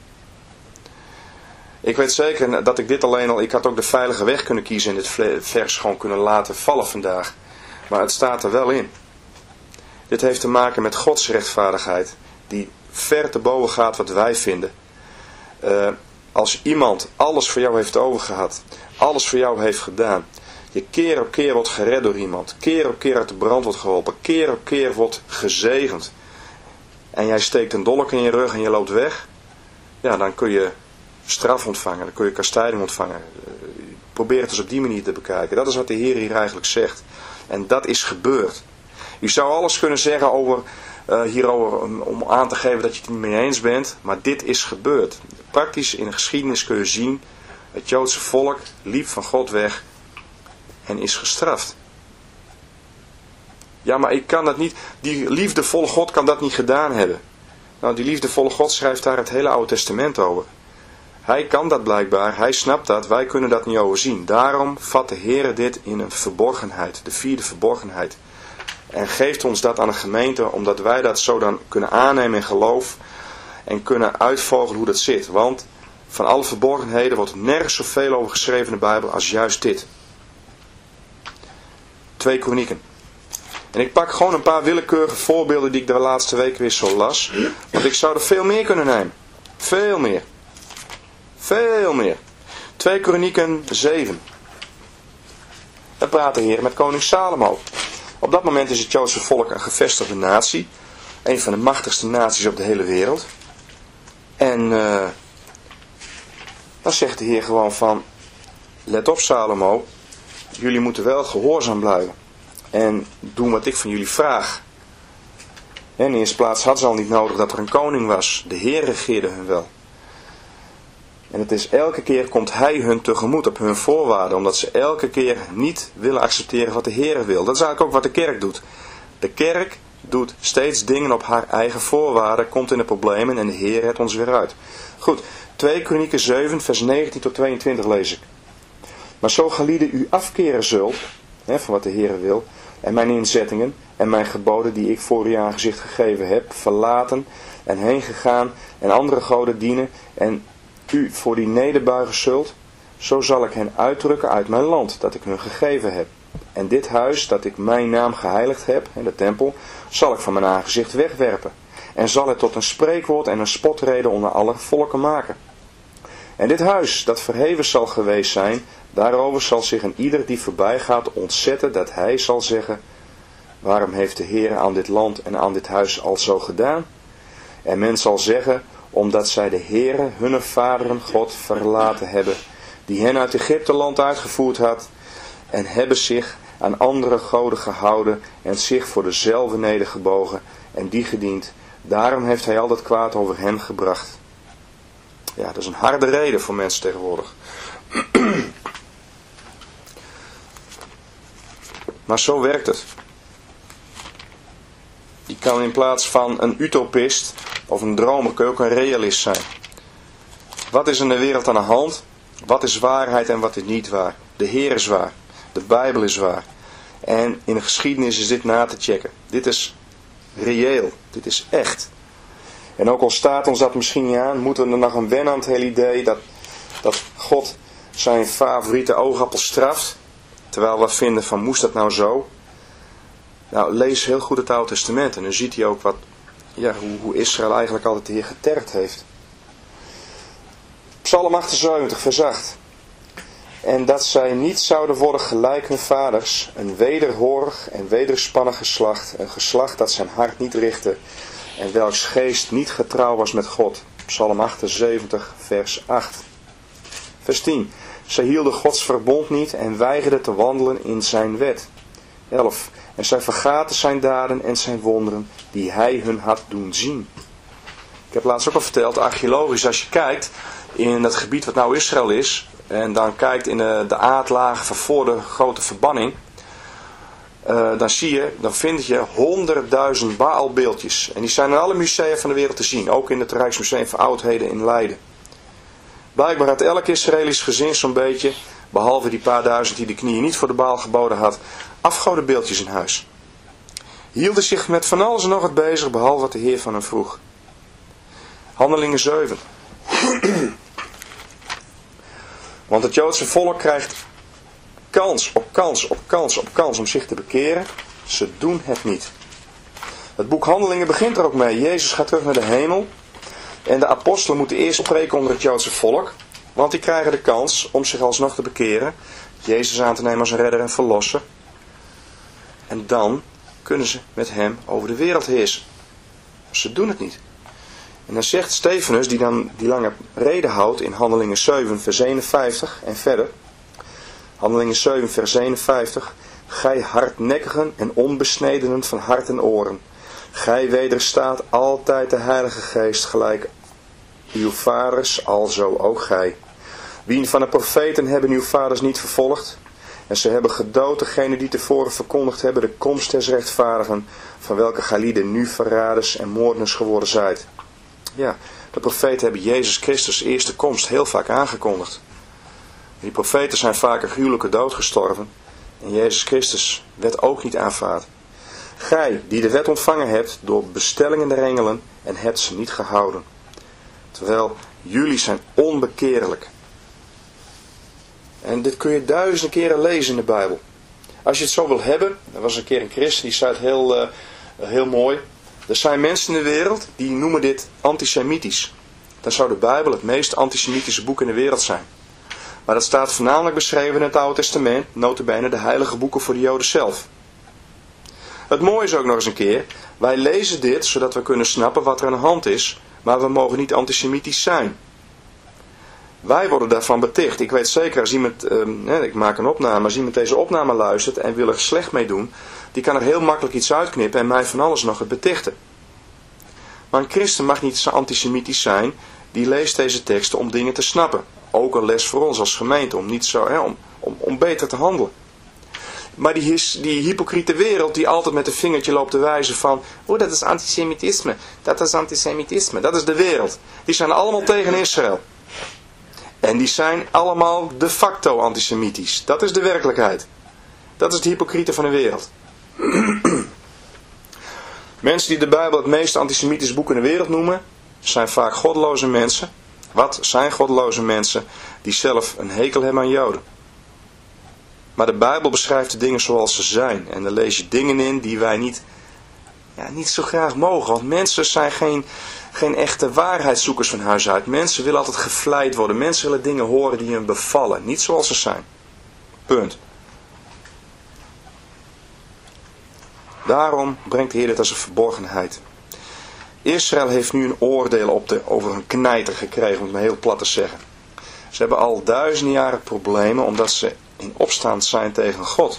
Ik weet zeker dat ik dit alleen al, ik had ook de veilige weg kunnen kiezen en dit vers gewoon kunnen laten vallen vandaag. Maar het staat er wel in. Dit heeft te maken met Gods rechtvaardigheid, die ver te boven gaat wat wij vinden. Uh, als iemand alles voor jou heeft overgehad, alles voor jou heeft gedaan, je keer op keer wordt gered door iemand, keer op keer uit de brand wordt geholpen, keer op keer wordt gezegend, en jij steekt een dolk in je rug en je loopt weg, ja, dan kun je straf ontvangen, dan kun je kastijding ontvangen. Probeer het dus op die manier te bekijken. Dat is wat de Heer hier eigenlijk zegt. En dat is gebeurd. Je zou alles kunnen zeggen over, uh, hierover om, om aan te geven dat je het niet mee eens bent, maar dit is gebeurd. Praktisch in de geschiedenis kun je zien, het Joodse volk liep van God weg en is gestraft. Ja, maar ik kan dat niet. Die liefdevolle God kan dat niet gedaan hebben. Nou, die liefdevolle God schrijft daar het hele Oude Testament over. Hij kan dat blijkbaar, hij snapt dat, wij kunnen dat niet overzien. Daarom vat de Heer dit in een verborgenheid, de vierde verborgenheid. En geeft ons dat aan de gemeente, omdat wij dat zo dan kunnen aannemen in geloof en kunnen uitvogelen hoe dat zit. Want van alle verborgenheden wordt nergens zoveel over geschreven in de Bijbel als juist dit. Twee Kronieken. En ik pak gewoon een paar willekeurige voorbeelden die ik de laatste weken weer zo las. Want ik zou er veel meer kunnen nemen. Veel meer. Veel meer. Twee Kronieken zeven. Daar praat de Heer met koning Salomo. Op dat moment is het Joodse volk een gevestigde natie. Een van de machtigste naties op de hele wereld. En uh, dan zegt de Heer gewoon van, let op Salomo, jullie moeten wel gehoorzaam blijven. En doen wat ik van jullie vraag. En in de eerste plaats hadden ze al niet nodig dat er een koning was. De Heer regeerde hun wel. En het is elke keer komt hij hun tegemoet op hun voorwaarden. Omdat ze elke keer niet willen accepteren wat de Heer wil. Dat is eigenlijk ook wat de kerk doet. De kerk doet steeds dingen op haar eigen voorwaarden. Komt in de problemen en de Heer redt ons weer uit. Goed, twee Kronieken zeven vers negentien tot tweeëntwintig lees ik. Maar zo gelieden u afkeren zult, hè, van wat de Heer wil, en mijn inzettingen en mijn geboden die ik voor uw aangezicht gegeven heb, verlaten en heen gegaan en andere goden dienen en u voor die nederbuigen zult, zo zal ik hen uitdrukken uit mijn land dat ik hun gegeven heb. En dit huis dat ik mijn naam geheiligd heb, en de tempel, zal ik van mijn aangezicht wegwerpen. En zal het tot een spreekwoord en een spotrede onder alle volken maken. En dit huis dat verheven zal geweest zijn, daarover zal zich een ieder die voorbij gaat ontzetten dat hij zal zeggen, waarom heeft de Heer aan dit land en aan dit huis al zo gedaan? En men zal zeggen, omdat zij de Heere, hunne vaderen God verlaten hebben, die hen uit Egypte land uitgevoerd had, en hebben zich aan andere goden gehouden en zich voor dezelfde nedergebogen en die gediend. Daarom heeft hij al dat kwaad over hen gebracht. Ja, dat is een harde reden voor mensen tegenwoordig. Maar zo werkt het. Je kan in plaats van een utopist of een dromer kun je ook een realist zijn. Wat is in de wereld aan de hand? Wat is waarheid en wat is niet waar? De Heer is waar. De Bijbel is waar. En in de geschiedenis is dit na te checken. Dit is reëel. Dit is echt. En ook al staat ons dat misschien niet aan, moeten we er nog aan wennen aan het hele idee dat, dat God zijn favoriete oogappel straft. Terwijl we vinden van, moest dat nou zo? Nou, lees heel goed het Oude Testament en dan ziet hij ook wat, ja, hoe, hoe Israël eigenlijk altijd de Heer getergd heeft. Psalm achtenzeventig, vers acht. En dat zij niet zouden worden gelijk hun vaders, een wederhorig en wederspannig geslacht, een geslacht dat zijn hart niet richtte en welks geest niet getrouw was met God. Psalm achtenzeventig, vers acht. Vers tien. Zij hielden Gods verbond niet en weigerden te wandelen in zijn wet. elf. En zij vergaten zijn daden en zijn wonderen die hij hun had doen zien. Ik heb laatst ook al verteld, archeologisch, als je kijkt in het gebied wat nou Israël is, en dan kijkt in de, de aardlagen van voor de grote verbanning, uh, dan zie je, dan vind je honderdduizend Baalbeeldjes. En die zijn in alle musea van de wereld te zien, ook in het Rijksmuseum voor Oudheden in Leiden. Blijkbaar had elk Israëlisch gezin zo'n beetje, behalve die paar duizend die de knieën niet voor de Baal geboden had, afgodenbeeldjes in huis. Hielden zich met van alles en nog wat bezig, behalve wat de Heer van hen vroeg. Handelingen zeven. Want het Joodse volk krijgt kans op kans op kans op kans om zich te bekeren. Ze doen het niet. Het boek Handelingen begint er ook mee. Jezus gaat terug naar de hemel. En de apostelen moeten eerst spreken onder het Joodse volk. Want die krijgen de kans om zich alsnog te bekeren. Jezus aan te nemen als een redder en verlosser. En dan kunnen ze met hem over de wereld heersen. Ze doen het niet. En dan zegt Stefanus, die dan die lange reden houdt in Handelingen zeven, vers eenenvijftig en verder. Handelingen zeven, vers eenenvijftig. Gij hardnekkigen en onbesnedenen van hart en oren. Gij wederstaat altijd de Heilige Geest gelijk uw vaders, alzo ook gij. Wien van de profeten hebben uw vaders niet vervolgd? En ze hebben gedood degene die tevoren verkondigd hebben de komst des rechtvaardigen, van welke gijlieden nu verraders en moordenaars geworden zijt. Ja, de profeten hebben Jezus Christus' eerste komst heel vaak aangekondigd. Die profeten zijn vaak een gruwelijke dood gestorven. En Jezus Christus werd ook niet aanvaard. Gij, die de wet ontvangen hebt door bestellingen der engelen en hebt ze niet gehouden. Terwijl jullie zijn onbekeerlijk. En dit kun je duizenden keren lezen in de Bijbel. Als je het zo wil hebben, er was een keer een christen die zei het heel, uh, heel mooi. Er zijn mensen in de wereld die noemen dit antisemitisch. Dan zou de Bijbel het meest antisemitische boek in de wereld zijn. Maar dat staat voornamelijk beschreven in het Oude Testament, nota bene de heilige boeken voor de Joden zelf. Het mooie is ook nog eens een keer, wij lezen dit zodat we kunnen snappen wat er aan de hand is, maar we mogen niet antisemitisch zijn. Wij worden daarvan beticht. Ik weet zeker, als iemand, eh, ik maak een opname, als iemand deze opname luistert en wil er slecht mee doen, die kan er heel makkelijk iets uitknippen en mij van alles nog het betichten. Maar een christen mag niet zo antisemitisch zijn, die leest deze teksten om dingen te snappen. Ook een les voor ons als gemeente, om, niet zo, hè, om, om, om beter te handelen. Maar die, die hypocriete wereld die altijd met een vingertje loopt te wijzen van, oh dat is antisemitisme, dat is antisemitisme, dat is de wereld. Die zijn allemaal tegen Israël. En die zijn allemaal de facto antisemitisch. Dat is de werkelijkheid. Dat is de hypocriete van de wereld. Mensen die de Bijbel het meest antisemitische boek in de wereld noemen, zijn vaak goddeloze mensen. Wat zijn goddeloze mensen die zelf een hekel hebben aan Joden? Maar de Bijbel beschrijft de dingen zoals ze zijn. En daar lees je dingen in die wij niet, ja, niet zo graag mogen. Want mensen zijn geen, geen echte waarheidszoekers van huis uit. Mensen willen altijd gevleid worden. Mensen willen dingen horen die hen bevallen. Niet zoals ze zijn. Punt. Daarom brengt de Heer dit als een verborgenheid. Israël heeft nu een oordeel op de, over een knijter gekregen, om het maar heel plat te zeggen. Ze hebben al duizenden jaren problemen omdat ze in opstand zijn tegen God.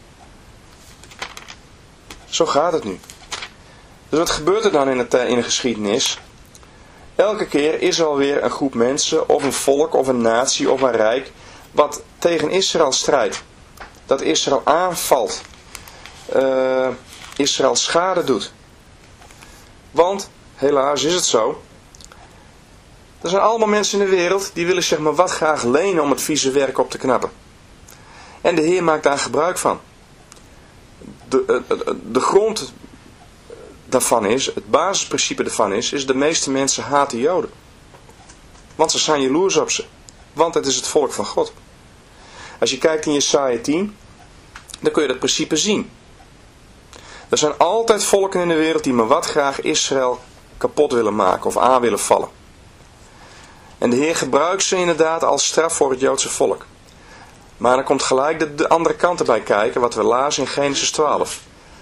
Zo gaat het nu. Dus wat gebeurt er dan in, het, in de geschiedenis? Elke keer is er alweer een groep mensen, of een volk, of een natie, of een rijk, wat tegen Israël strijdt. Dat Israël aanvalt. Uh, Israël schade doet. Want, helaas is het zo, er zijn allemaal mensen in de wereld die willen zeg maar wat graag lenen om het vieze werk op te knappen. En de Heer maakt daar gebruik van. De, de, de grond daarvan is, het basisprincipe daarvan is, is de meeste mensen haten Joden. Want ze zijn jaloers op ze. Want het is het volk van God. Als je kijkt in Jesaja tien, dan kun je dat principe zien. Er zijn altijd volken in de wereld die maar wat graag Israël kapot willen maken of aan willen vallen. En de Heer gebruikt ze inderdaad als straf voor het Joodse volk. Maar dan komt gelijk de, de andere kant erbij kijken, wat we lazen in Genesis twaalf.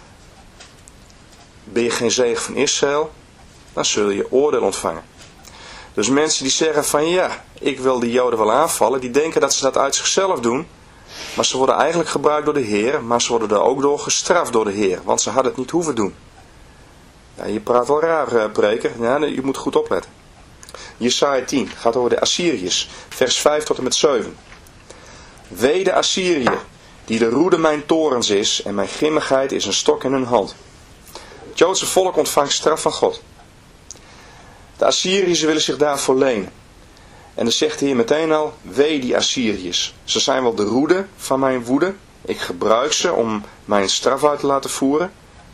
Ben je geen zegen van Israël, dan zul je oordeel ontvangen. Dus mensen die zeggen van ja, ik wil die Joden wel aanvallen, die denken dat ze dat uit zichzelf doen. Maar ze worden eigenlijk gebruikt door de Heer, maar ze worden er ook door gestraft door de Heer. Want ze hadden het niet hoeven doen. Ja, je praat wel raar, preker. Ja, je moet goed opletten. Jesaja tien gaat over de Assyriërs, vers vijf tot en met zeven. Wee de Assyriër, die de roede mijn torens is, en mijn grimmigheid is een stok in hun hand. Het Joodse volk ontvangt straf van God. De Assyriërs willen zich daarvoor lenen. En dan zegt de Heer meteen al, wee die Assyriërs. Ze zijn wel de roede van mijn woede. Ik gebruik ze om mijn straf uit te laten voeren.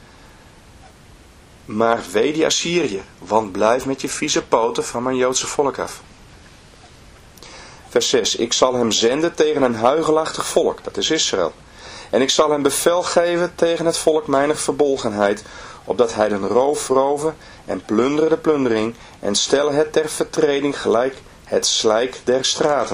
Maar wee die Assyriër, want blijf met je vieze poten van mijn Joodse volk af. Vers zes. Ik zal hem zenden tegen een huichelachtig volk, dat is Israël. En ik zal hem bevel geven tegen het volk mijner verbolgenheid, opdat hij den roof roven en plunderen de plundering en stellen het ter vertreding gelijk het slijk der straten.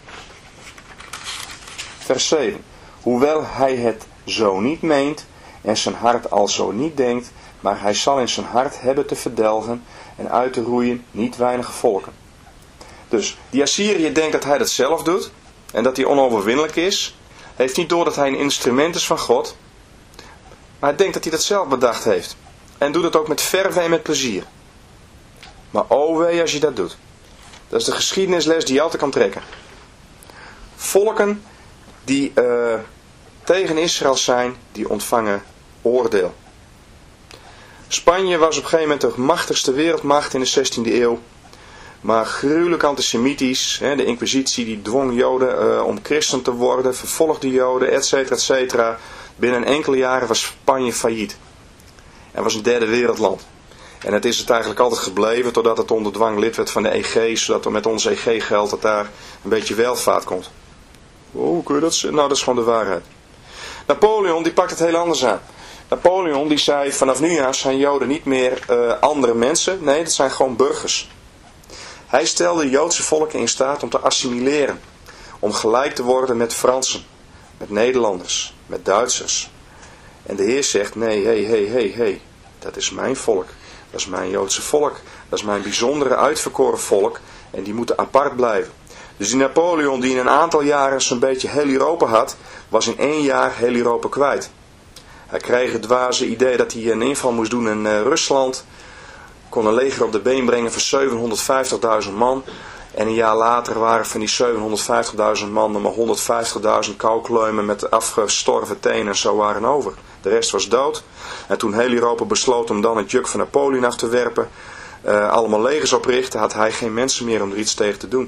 Vers zeven. Hoewel hij het zo niet meent en zijn hart al zo niet denkt, maar hij zal in zijn hart hebben te verdelgen en uit te roeien niet weinig volken. Dus die Assyriër denkt dat hij dat zelf doet en dat hij onoverwinnelijk is. Hij heeft niet door dat hij een instrument is van God, maar hij denkt dat hij dat zelf bedacht heeft. En doet het ook met verve en met plezier. Maar o wee als je dat doet. Dat is de geschiedenisles die je altijd kan trekken. Volken die uh, tegen Israël zijn, die ontvangen oordeel. Spanje was op een gegeven moment de machtigste wereldmacht in de zestiende eeuw. Maar gruwelijk antisemitisch. Hè, de inquisitie die dwong Joden uh, om christen te worden, vervolgde Joden, et cetera, et cetera. Binnen enkele jaren was Spanje failliet. En was een derde wereldland. En het is het eigenlijk altijd gebleven totdat het onder dwang lid werd van de E G, zodat er met ons E G-geld dat daar een beetje welvaart komt. Oh, hoe kun je dat zeggen? Nou, dat is gewoon de waarheid. Napoleon die pakt het heel anders aan. Napoleon die zei, vanaf nu aan zijn Joden niet meer uh, andere mensen. Nee, dat zijn gewoon burgers. Hij stelde de Joodse volken in staat om te assimileren. Om gelijk te worden met Fransen, met Nederlanders, met Duitsers. En de Heer zegt, nee, hé, hé, hé, hé, dat is mijn volk. Dat is mijn Joodse volk. Dat is mijn bijzondere uitverkoren volk. En die moeten apart blijven. Dus die Napoleon die in een aantal jaren zo'n beetje heel Europa had, was in één jaar heel Europa kwijt. Hij kreeg het dwaze idee dat hij een inval moest doen in uh, Rusland. Kon een leger op de been brengen van zevenhonderdvijftigduizend man. En een jaar later waren van die zevenhonderdvijftigduizend man nog maar honderdvijftigduizend kauwkleumen met afgestorven tenen en zo waren over. De rest was dood. En toen heel Europa besloot om dan het juk van Napoleon af te werpen, uh, allemaal legers oprichten, had hij geen mensen meer om er iets tegen te doen.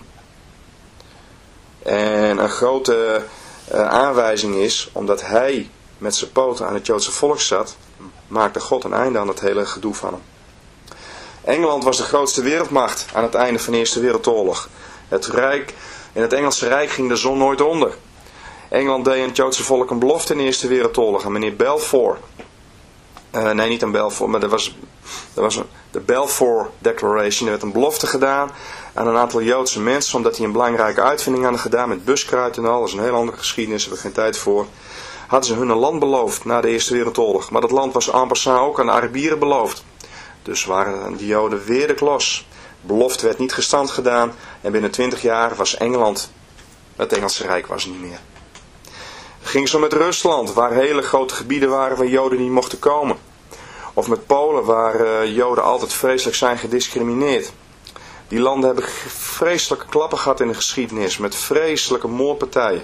En een grote uh, aanwijzing is, omdat hij met zijn poten aan het Joodse volk zat, maakte God een einde aan het hele gedoe van hem. Engeland was de grootste wereldmacht aan het einde van de Eerste Wereldoorlog. Het Rijk, in het Engelse Rijk ging de zon nooit onder. Engeland deed aan het Joodse volk een belofte in de Eerste Wereldoorlog aan meneer Balfour. Uh, nee, niet aan Balfour, maar er was, er was een, de Balfour Declaration. Er werd een belofte gedaan aan een aantal Joodse mensen, omdat die een belangrijke uitvinding hadden gedaan met buskruid en al. Dat is een heel andere geschiedenis, daar hebben we geen tijd voor. Hadden ze hun een land beloofd na de Eerste Wereldoorlog. Maar dat land was en passant ook aan de Arabieren beloofd. Dus waren de Joden weer de klos. Belofte werd niet gestand gedaan. En binnen twintig jaar was Engeland, het Engelse Rijk was niet meer. Het ging zo met Rusland, waar hele grote gebieden waren waar Joden niet mochten komen. Of met Polen, waar uh, Joden altijd vreselijk zijn gediscrimineerd. Die landen hebben vreselijke klappen gehad in de geschiedenis, met vreselijke moordpartijen.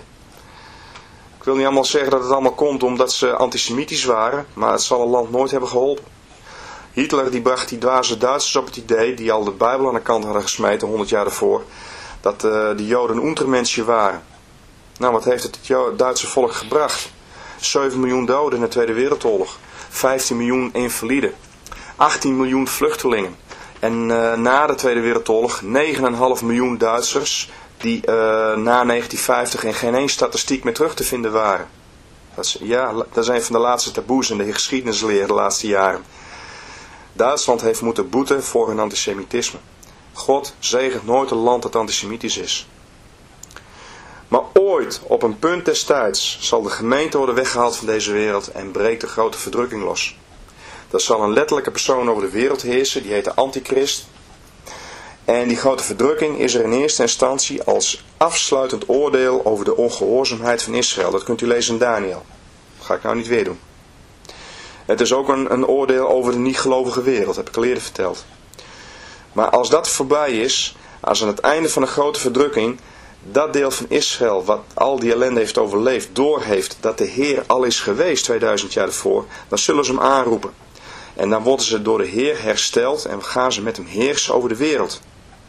Ik wil niet allemaal zeggen dat het allemaal komt omdat ze antisemitisch waren, maar het zal een land nooit hebben geholpen. Hitler die bracht die dwaze Duitsers op het idee, die al de Bijbel aan de kant hadden gesmeten honderd jaar daarvoor, dat uh, de Joden een untermensje waren. Nou, wat heeft het het Duitse volk gebracht? zeven miljoen doden in de Tweede Wereldoorlog, vijftien miljoen invaliden, achttien miljoen vluchtelingen. En uh, na de Tweede Wereldoorlog negen komma vijf miljoen Duitsers die uh, na negentien vijftig in geen één statistiek meer terug te vinden waren. Dat is, ja, dat is een van de laatste taboes in de geschiedenisleer de laatste jaren. Duitsland heeft moeten boeten voor hun antisemitisme. God zegent nooit een land dat antisemitisch is. Maar ooit, op een punt des tijds, zal de gemeente worden weggehaald van deze wereld en breekt de grote verdrukking los. Er zal een letterlijke persoon over de wereld heersen, die heet de Antichrist. En die grote verdrukking is er in eerste instantie als afsluitend oordeel over de ongehoorzaamheid van Israël. Dat kunt u lezen in Daniel. Dat ga ik nou niet weer doen. Het is ook een, een oordeel over de niet-gelovige wereld, heb ik al eerder verteld. Maar als dat voorbij is, als aan het einde van de grote verdrukking, dat deel van Israël, wat al die ellende heeft overleefd, doorheeft dat de Heer al is geweest tweeduizend jaar ervoor, dan zullen ze hem aanroepen. En dan worden ze door de Heer hersteld en gaan ze met hem heersen over de wereld.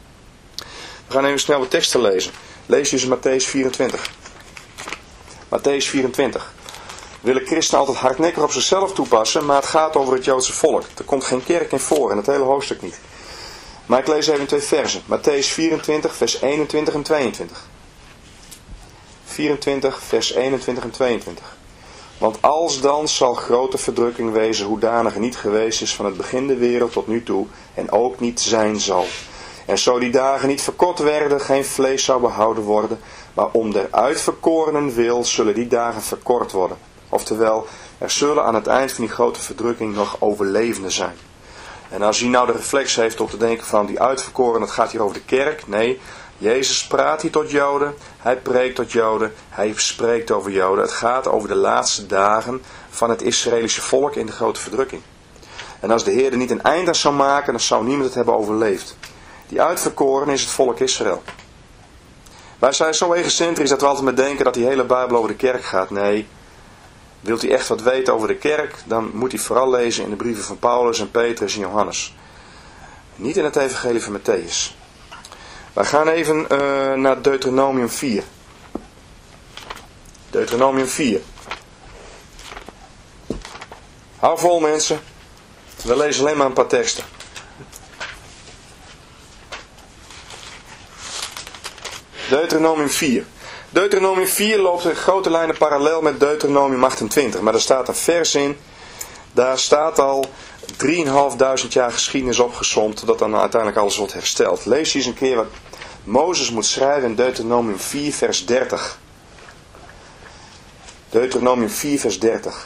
We gaan even snel de teksten lezen. Lees je ze Matthäus vierentwintig. Matthäus vierentwintig. Willen christenen altijd hardnekkig op zichzelf toepassen, maar het gaat over het Joodse volk. Er komt geen kerk in voor, in het hele hoofdstuk niet. Maar ik lees even twee versen. Matthäus vierentwintig, vers eenentwintig en tweeëntwintig. vierentwintig, vers eenentwintig en tweeëntwintig. Want alsdan zal grote verdrukking wezen, hoedanig niet geweest is van het begin der wereld tot nu toe, en ook niet zijn zal. En zo die dagen niet verkort werden, geen vlees zou behouden worden, maar om der uitverkorenen wil, zullen die dagen verkort worden. Oftewel, er zullen aan het eind van die grote verdrukking nog overlevenden zijn. En als hij nou de reflex heeft om te denken van die uitverkoren, het gaat hier over de kerk. Nee, Jezus praat hier tot Joden, hij preekt tot Joden, hij spreekt over Joden. Het gaat over de laatste dagen van het Israëlische volk in de grote verdrukking. En als de Heer er niet een eind aan zou maken, dan zou niemand het hebben overleefd. Die uitverkoren is het volk Israël. Wij zijn zo egocentrisch dat we altijd maar denken dat die hele Bijbel over de kerk gaat. Nee, Wilt u echt wat weten over de kerk, dan moet u vooral lezen in de brieven van Paulus en Petrus en Johannes. Niet in het evangelie van Matthäus. Wij gaan even uh, naar Deuteronomium vier. Deuteronomium vier. Hou vol, mensen. We lezen alleen maar een paar teksten. Deuteronomium vier. Deuteronomium vier loopt in grote lijnen parallel met Deuteronomium achtentwintig. Maar er staat een vers in. Daar staat al drieënhalfduizend jaar geschiedenis opgesomd. Totdat dan uiteindelijk alles wordt hersteld. Lees eens een keer wat Mozes moet schrijven in Deuteronomium vier vers dertig. Deuteronomium vier vers dertig.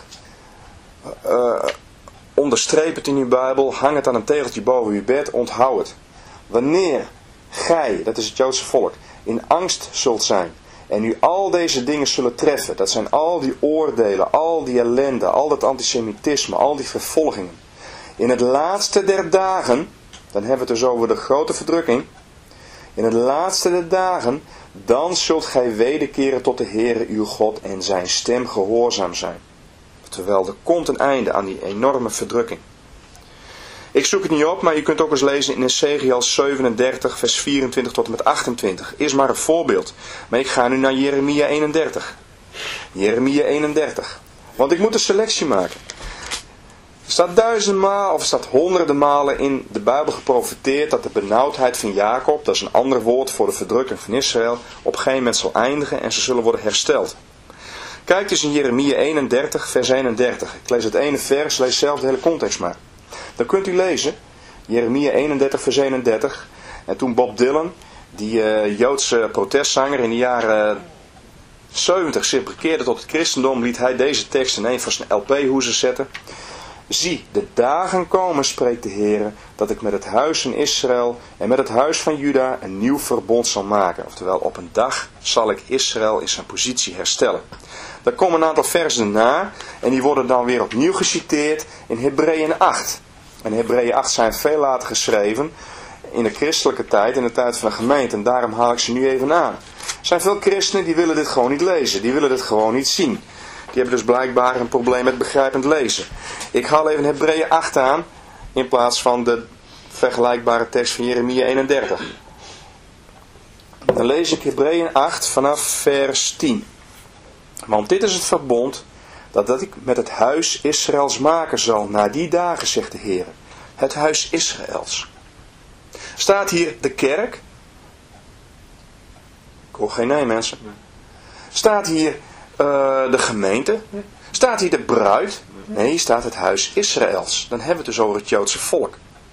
Uh, onderstreep het in uw Bijbel. Hang het aan een tegeltje boven uw bed. Onthoud het. Wanneer gij, dat is het Joodse volk, in angst zult zijn en u al deze dingen zullen treffen, dat zijn al die oordelen, al die ellende, al dat antisemitisme, al die vervolgingen. In het laatste der dagen, dan hebben we het dus over de grote verdrukking, in het laatste der dagen, dan zult gij wederkeren tot de Heere uw God en zijn stem gehoorzaam zijn. Terwijl er komt een einde aan die enorme verdrukking. Ik zoek het niet op, maar je kunt ook eens lezen in Ezekiel zevenendertig, vers vierentwintig tot en met achtentwintig. Is maar een voorbeeld. Maar ik ga nu naar Jeremia eenendertig. Jeremia eenendertig. Want ik moet een selectie maken. Er staat duizenden malen, of er staat honderden malen in de Bijbel geprofeteerd dat de benauwdheid van Jacob, dat is een ander woord voor de verdrukking van Israël, op een gegeven moment zal eindigen en ze zullen worden hersteld. Kijk dus in Jeremia eenendertig, vers eenendertig. Ik lees het ene vers, lees zelf de hele context maar. Dan kunt u lezen, Jeremia eenendertig vers eenendertig. En toen Bob Dylan, die uh, Joodse protestzanger in de jaren zeventig zich bekeerde tot het christendom, liet hij deze tekst in een van zijn L P-hoezen zetten. Zie, de dagen komen, spreekt de Heer, dat ik met het huis van Israël en met het huis van Juda een nieuw verbond zal maken. Oftewel, op een dag zal ik Israël in zijn positie herstellen. Daar komen een aantal versen na en die worden dan weer opnieuw geciteerd in Hebreeën acht. En Hebreeën acht zijn veel later geschreven in de christelijke tijd, in de tijd van de gemeente. En daarom haal ik ze nu even aan. Er zijn veel christenen die willen dit gewoon niet lezen, die willen dit gewoon niet zien. Die hebben dus blijkbaar een probleem met begrijpend lezen. Ik haal even Hebreeën acht aan in plaats van de vergelijkbare tekst van Jeremia eenendertig. Dan lees ik Hebreeën acht vanaf vers tien. Want dit is het verbond dat, dat ik met het huis Israëls maken zal na die dagen, zegt de Heer. Het huis Israëls. Staat hier de kerk? Ik hoor geen nee, mensen. Staat hier uh, de gemeente? Staat hier de bruid? Nee, staat het huis Israëls. Dan hebben we het dus over het Joodse volk.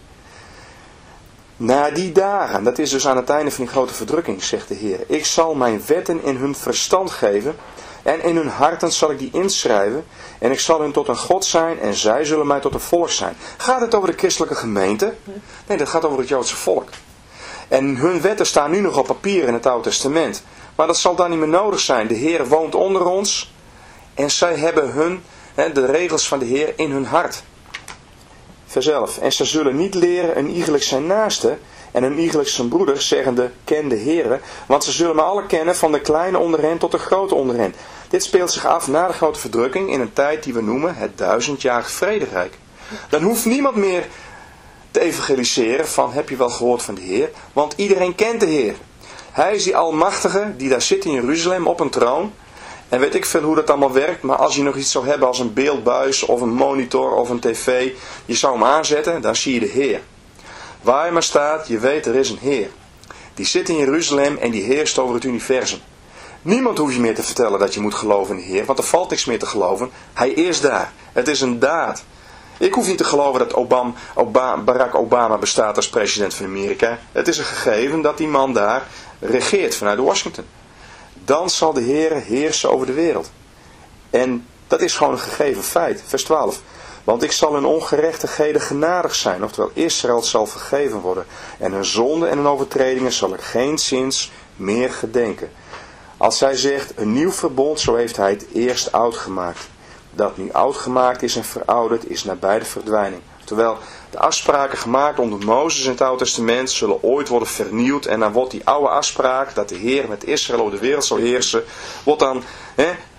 Na die dagen, dat is dus aan het einde van die grote verdrukking, zegt de Heer. Ik zal mijn wetten in hun verstand geven en in hun harten zal ik die inschrijven. En ik zal hun tot een God zijn en zij zullen mij tot een volk zijn. Gaat het over de christelijke gemeente? Nee, dat gaat over het Joodse volk. En hun wetten staan nu nog op papier in het Oude Testament. Maar dat zal dan niet meer nodig zijn. De Heer woont onder ons. En zij hebben hun, de regels van de Heer in hun hart. Vers elf. En zij zullen niet leren een iegelijk zijn naaste en een iegelijk zijn broeder, zeggende, ken de Heere. Want ze zullen mij alle kennen, van de kleine onder hen tot de grote onder hen. Dit speelt zich af na de grote verdrukking in een tijd die we noemen het duizendjarig vrederijk. Dan hoeft niemand meer te evangeliseren van, heb je wel gehoord van de Heer? Want iedereen kent de Heer. Hij is die Almachtige die daar zit in Jeruzalem op een troon. En weet ik veel hoe dat allemaal werkt, maar als je nog iets zou hebben als een beeldbuis of een monitor of een tv, je zou hem aanzetten, dan zie je de Heer. Waar je maar staat, je weet er is een Heer. Die zit in Jeruzalem en die heerst over het universum. Niemand hoeft je meer te vertellen dat je moet geloven in de Heer, want er valt niks meer te geloven. Hij is daar. Het is een daad. Ik hoef niet te geloven dat Obama, Obama, Barack Obama bestaat als president van Amerika. Het is een gegeven dat die man daar regeert vanuit Washington. Dan zal de Heer heersen over de wereld. En dat is gewoon een gegeven feit. Vers twaalf. Want ik zal hun ongerechtigheden genadig zijn. Oftewel, Israël zal vergeven worden. En hun zonden en hun overtredingen zal ik geenszins meer gedenken. Als hij zegt, een nieuw verbond, zo heeft hij het eerst oud gemaakt. Dat nu oud gemaakt is en verouderd, is nabij de verdwijning. Terwijl de afspraken gemaakt onder Mozes in het Oude Testament zullen ooit worden vernieuwd. En dan wordt die oude afspraak dat de Heer met Israël over de wereld zal heersen, wordt dan hè,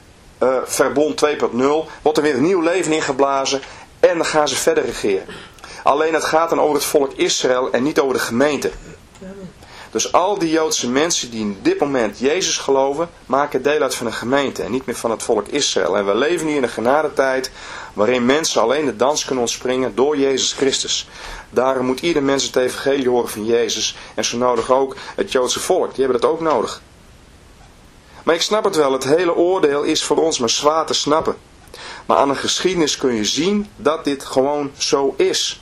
uh, verbond twee punt nul, wordt er weer een nieuw leven ingeblazen en dan gaan ze verder regeren. Alleen het gaat dan over het volk Israël en niet over de gemeente. Dus al die Joodse mensen die in dit moment Jezus geloven, maken deel uit van een gemeente en niet meer van het volk Israël. En we leven nu in een genadetijd waarin mensen alleen de dans kunnen ontspringen door Jezus Christus. Daarom moet ieder mens het evangelie horen van Jezus en zo nodig ook het Joodse volk. Die hebben dat ook nodig. Maar ik snap het wel, het hele oordeel is voor ons maar zwaar te snappen. Maar aan de geschiedenis kun je zien dat dit gewoon zo is.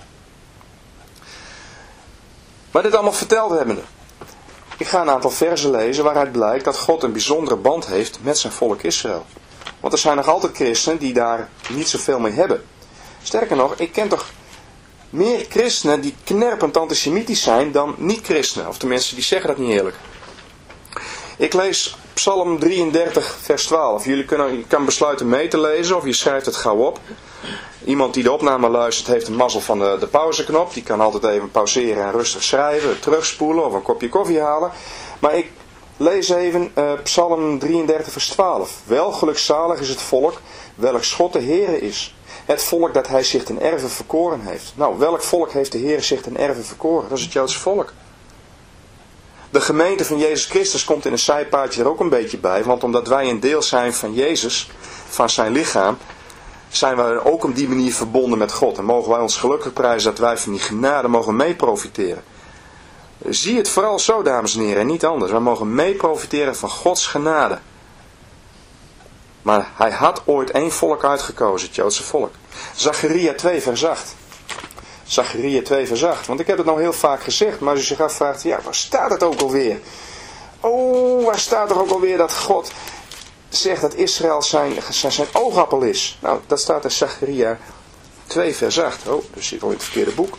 Maar dit allemaal verteld hebbende. Ik ga een aantal versen lezen waaruit blijkt dat God een bijzondere band heeft met zijn volk Israël. Want er zijn nog altijd christenen die daar niet zoveel mee hebben. Sterker nog, ik ken toch meer christenen die knerpend antisemitisch zijn dan niet-christenen. Of tenminste, die zeggen dat niet eerlijk. Ik lees Psalm drieëndertig vers twaalf. Jullie kunnen, je kan besluiten mee te lezen of je schrijft het gauw op. Iemand die de opname luistert heeft een mazzel van de, de pauzeknop. Die kan altijd even pauzeren en rustig schrijven, terugspoelen of een kopje koffie halen. Maar ik lees even uh, Psalm drieëndertig vers twaalf. Wel gelukzalig is het volk, welks God de Heere is. Het volk dat hij zich ten erve verkoren heeft. Nou, welk volk heeft de Heere zich ten erve verkoren? Dat is het Joodse volk. De gemeente van Jezus Christus komt in een zijpaadje er ook een beetje bij. Want omdat wij een deel zijn van Jezus, van zijn lichaam, zijn wij ook op die manier verbonden met God. En mogen wij ons gelukkig prijzen dat wij van die genade mogen mee profiteren. Zie het vooral zo, dames en heren, en niet anders. Wij mogen mee profiteren van Gods genade. Maar hij had ooit één volk uitgekozen, het Joodse volk. Zacharia twee vers acht. Zacharia twee vers acht. Want ik heb het nou heel vaak gezegd, maar als u zich afvraagt, ja, waar staat het ook alweer? Oh, waar staat er ook alweer dat God zegt dat Israël zijn, zijn, zijn oogappel is? Nou, dat staat in Zacharia twee vers acht. Oh, dat zit al in het verkeerde boek.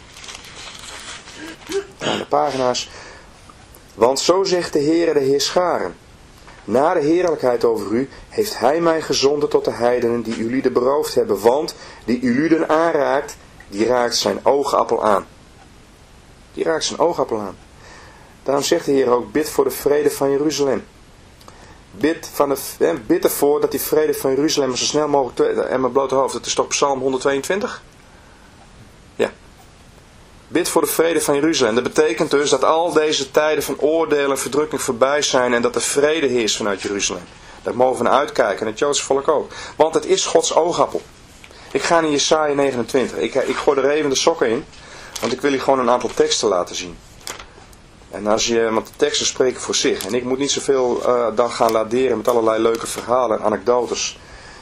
Aan de pagina's. Want zo zegt de Heere de Heerscharen. Na de heerlijkheid over u heeft hij mij gezonden tot de heidenen die u lieden beroofd hebben. Want die u lieden aanraakt, die raakt zijn oogappel aan. Die raakt zijn oogappel aan. Daarom zegt de Heer ook, bid voor de vrede van Jeruzalem. Bid, van de, eh, bid ervoor dat die vrede van Jeruzalem zo snel mogelijk... En mijn blote hoofd, dat is toch Psalm honderdtweeëntwintig? Ja. Bid voor de vrede van Jeruzalem. Dat betekent dus dat al deze tijden van oordeel en verdrukking voorbij zijn en dat er vrede heerst vanuit Jeruzalem. Daar mogen we naar uitkijken en het Joodse volk ook. Want het is Gods oogappel. Ik ga naar Jesaja negenentwintig. Ik, ik gooi er even de sokken in, want ik wil je gewoon een aantal teksten laten zien. En als je, want de teksten spreken voor zich. En ik moet niet zoveel uh, dan gaan laderen met allerlei leuke verhalen en anekdotes.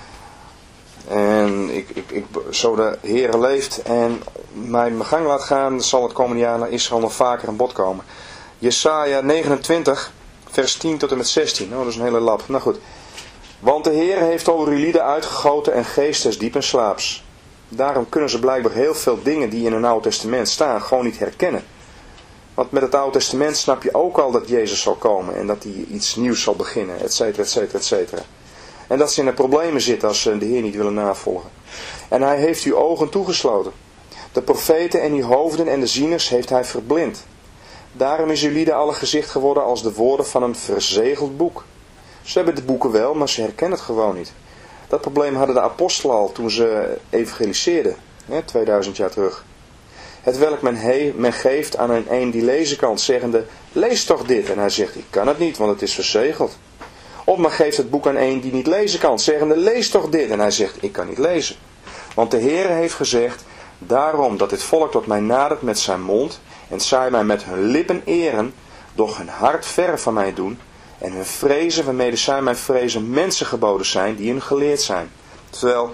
En ik, ik, ik, zo de Heere leeft en mij mijn gang laat gaan, zal het komende jaar naar Israël nog vaker aan bod komen. Jesaja negenentwintig, vers tien tot en met zestien. Nou, dat is een hele lap. Nou goed. Want de Heer heeft over uw lieden uitgegoten en geest des diep en slaaps. Daarom kunnen ze blijkbaar heel veel dingen die in het Oude Testament staan gewoon niet herkennen. Want met het Oude Testament snap je ook al dat Jezus zal komen en dat hij iets nieuws zal beginnen, et cetera, et cetera, et cetera. En dat ze in de problemen zitten als ze de Heer niet willen navolgen. En hij heeft uw ogen toegesloten. De profeten en uw hoofden en de zieners heeft hij verblind. Daarom is uw lieden alle gezicht geworden als de woorden van een verzegeld boek. Ze hebben de boeken wel, maar ze herkennen het gewoon niet. Dat probleem hadden de apostelen al toen ze evangeliseerden, hè, tweeduizend jaar terug. Het welk men, he, men geeft aan een een die lezen kan, zeggende, lees toch dit. En hij zegt, ik kan het niet, want het is verzegeld. Of men geeft het boek aan een die niet lezen kan, zeggende, lees toch dit. En hij zegt, ik kan niet lezen. Want de Heere heeft gezegd, daarom dat dit volk tot mij nadert met zijn mond, en zij mij met hun lippen eren, doch hun hart verre van mij doen, en hun vrezen, waarmede zij mij vrezen, mensen geboden zijn, die hun geleerd zijn. Terwijl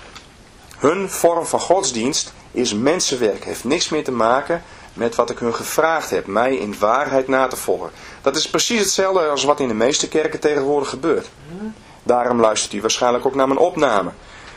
hun vorm van godsdienst is mensenwerk, heeft niks meer te maken met wat ik hun gevraagd heb, mij in waarheid na te volgen. Dat is precies hetzelfde als wat in de meeste kerken tegenwoordig gebeurt. Daarom luistert u waarschijnlijk ook naar mijn opname.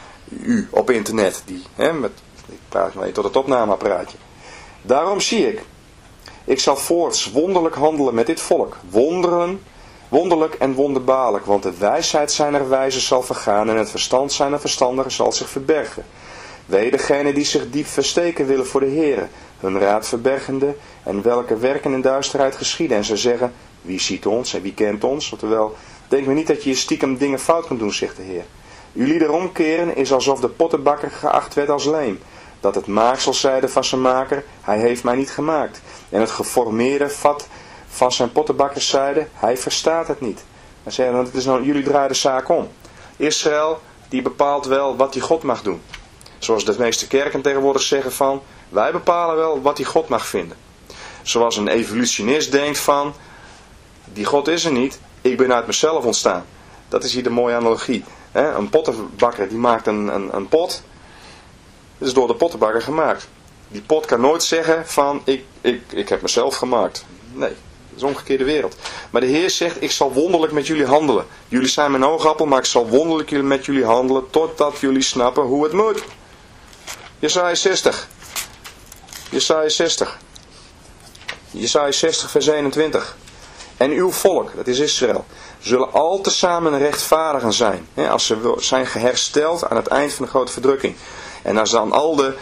U op internet, die, hè, met, ik praat maar even tot het opnameapparaatje. Daarom zie ik, ik zal voorts wonderlijk handelen met dit volk, wonderen, wonderlijk en wonderbaarlijk, want de wijsheid zijner wijzen zal vergaan en het verstand zijner verstandigen zal zich verbergen. Wee degenen die zich diep versteken willen voor de Heere, hun raad verbergende en welke werken in duisterheid geschieden. En ze zeggen, wie ziet ons en wie kent ons? Oftewel, denk me niet dat je stiekem dingen fout kunt doen, zegt de Heer. Jullie omkeren is alsof de pottenbakker geacht werd als leem. Dat het maaksel zeide van zijn maker, hij heeft mij niet gemaakt. En het geformeerde vat van zijn pottenbakkers zeide, hij verstaat het niet. Dan zeggen we, het is nou, jullie draaien de zaak om. Israël, die bepaalt wel wat die God mag doen. Zoals de meeste kerken tegenwoordig zeggen van, wij bepalen wel wat die God mag vinden. Zoals een evolutionist denkt van, die God is er niet, ik ben uit mezelf ontstaan. Dat is hier de mooie analogie. He, een pottenbakker die maakt een, een, een pot, dat is door de pottenbakker gemaakt. Die pot kan nooit zeggen van, ik, ik, ik heb mezelf gemaakt. Nee, dat is een omgekeerde wereld. Maar de Heer zegt, ik zal wonderlijk met jullie handelen. Jullie zijn mijn oogappel, maar ik zal wonderlijk met jullie handelen, totdat jullie snappen hoe het moet. Jesaja zestig. Jesaja zestig. Jesaja zestig vers eenentwintig. En uw volk, dat is Israël, zullen al tezamen rechtvaardigen zijn. Hè, als ze zijn hersteld aan het eind van de grote verdrukking. En als dan al de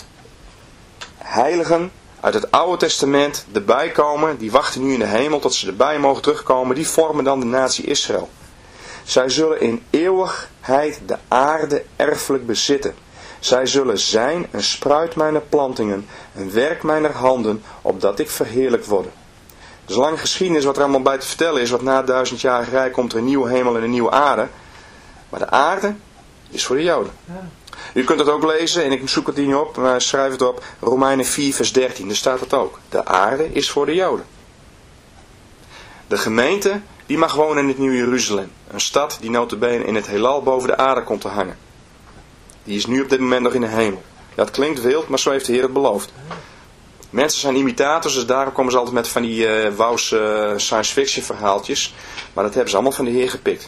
heiligen uit het Oude Testament erbij komen, die wachten nu in de hemel tot ze erbij mogen terugkomen, die vormen dan de natie Israël. Zij zullen in eeuwigheid de aarde erfelijk bezitten. Zij zullen zijn een spruit mijner plantingen, een werk mijner handen, opdat ik verheerlijk word. Het is een lange geschiedenis wat er allemaal bij te vertellen is, want na het duizendjarige rijk komt er een nieuwe hemel en een nieuwe aarde. Maar de aarde is voor de Joden. Ja. U kunt het ook lezen, en ik zoek het hier niet op, maar schrijf het op, Romeinen vier vers dertien, daar staat het ook. De aarde is voor de Joden. De gemeente, die mag wonen in het Nieuwe Jeruzalem. Een stad die nota bene in het heelal boven de aarde komt te hangen. Die is nu op dit moment nog in de hemel. Dat klinkt wild, maar zo heeft de Heer het beloofd. Mensen zijn imitators, dus daarom komen ze altijd met van die uh, wauws uh, science fiction verhaaltjes. Maar dat hebben ze allemaal van de Heer gepikt.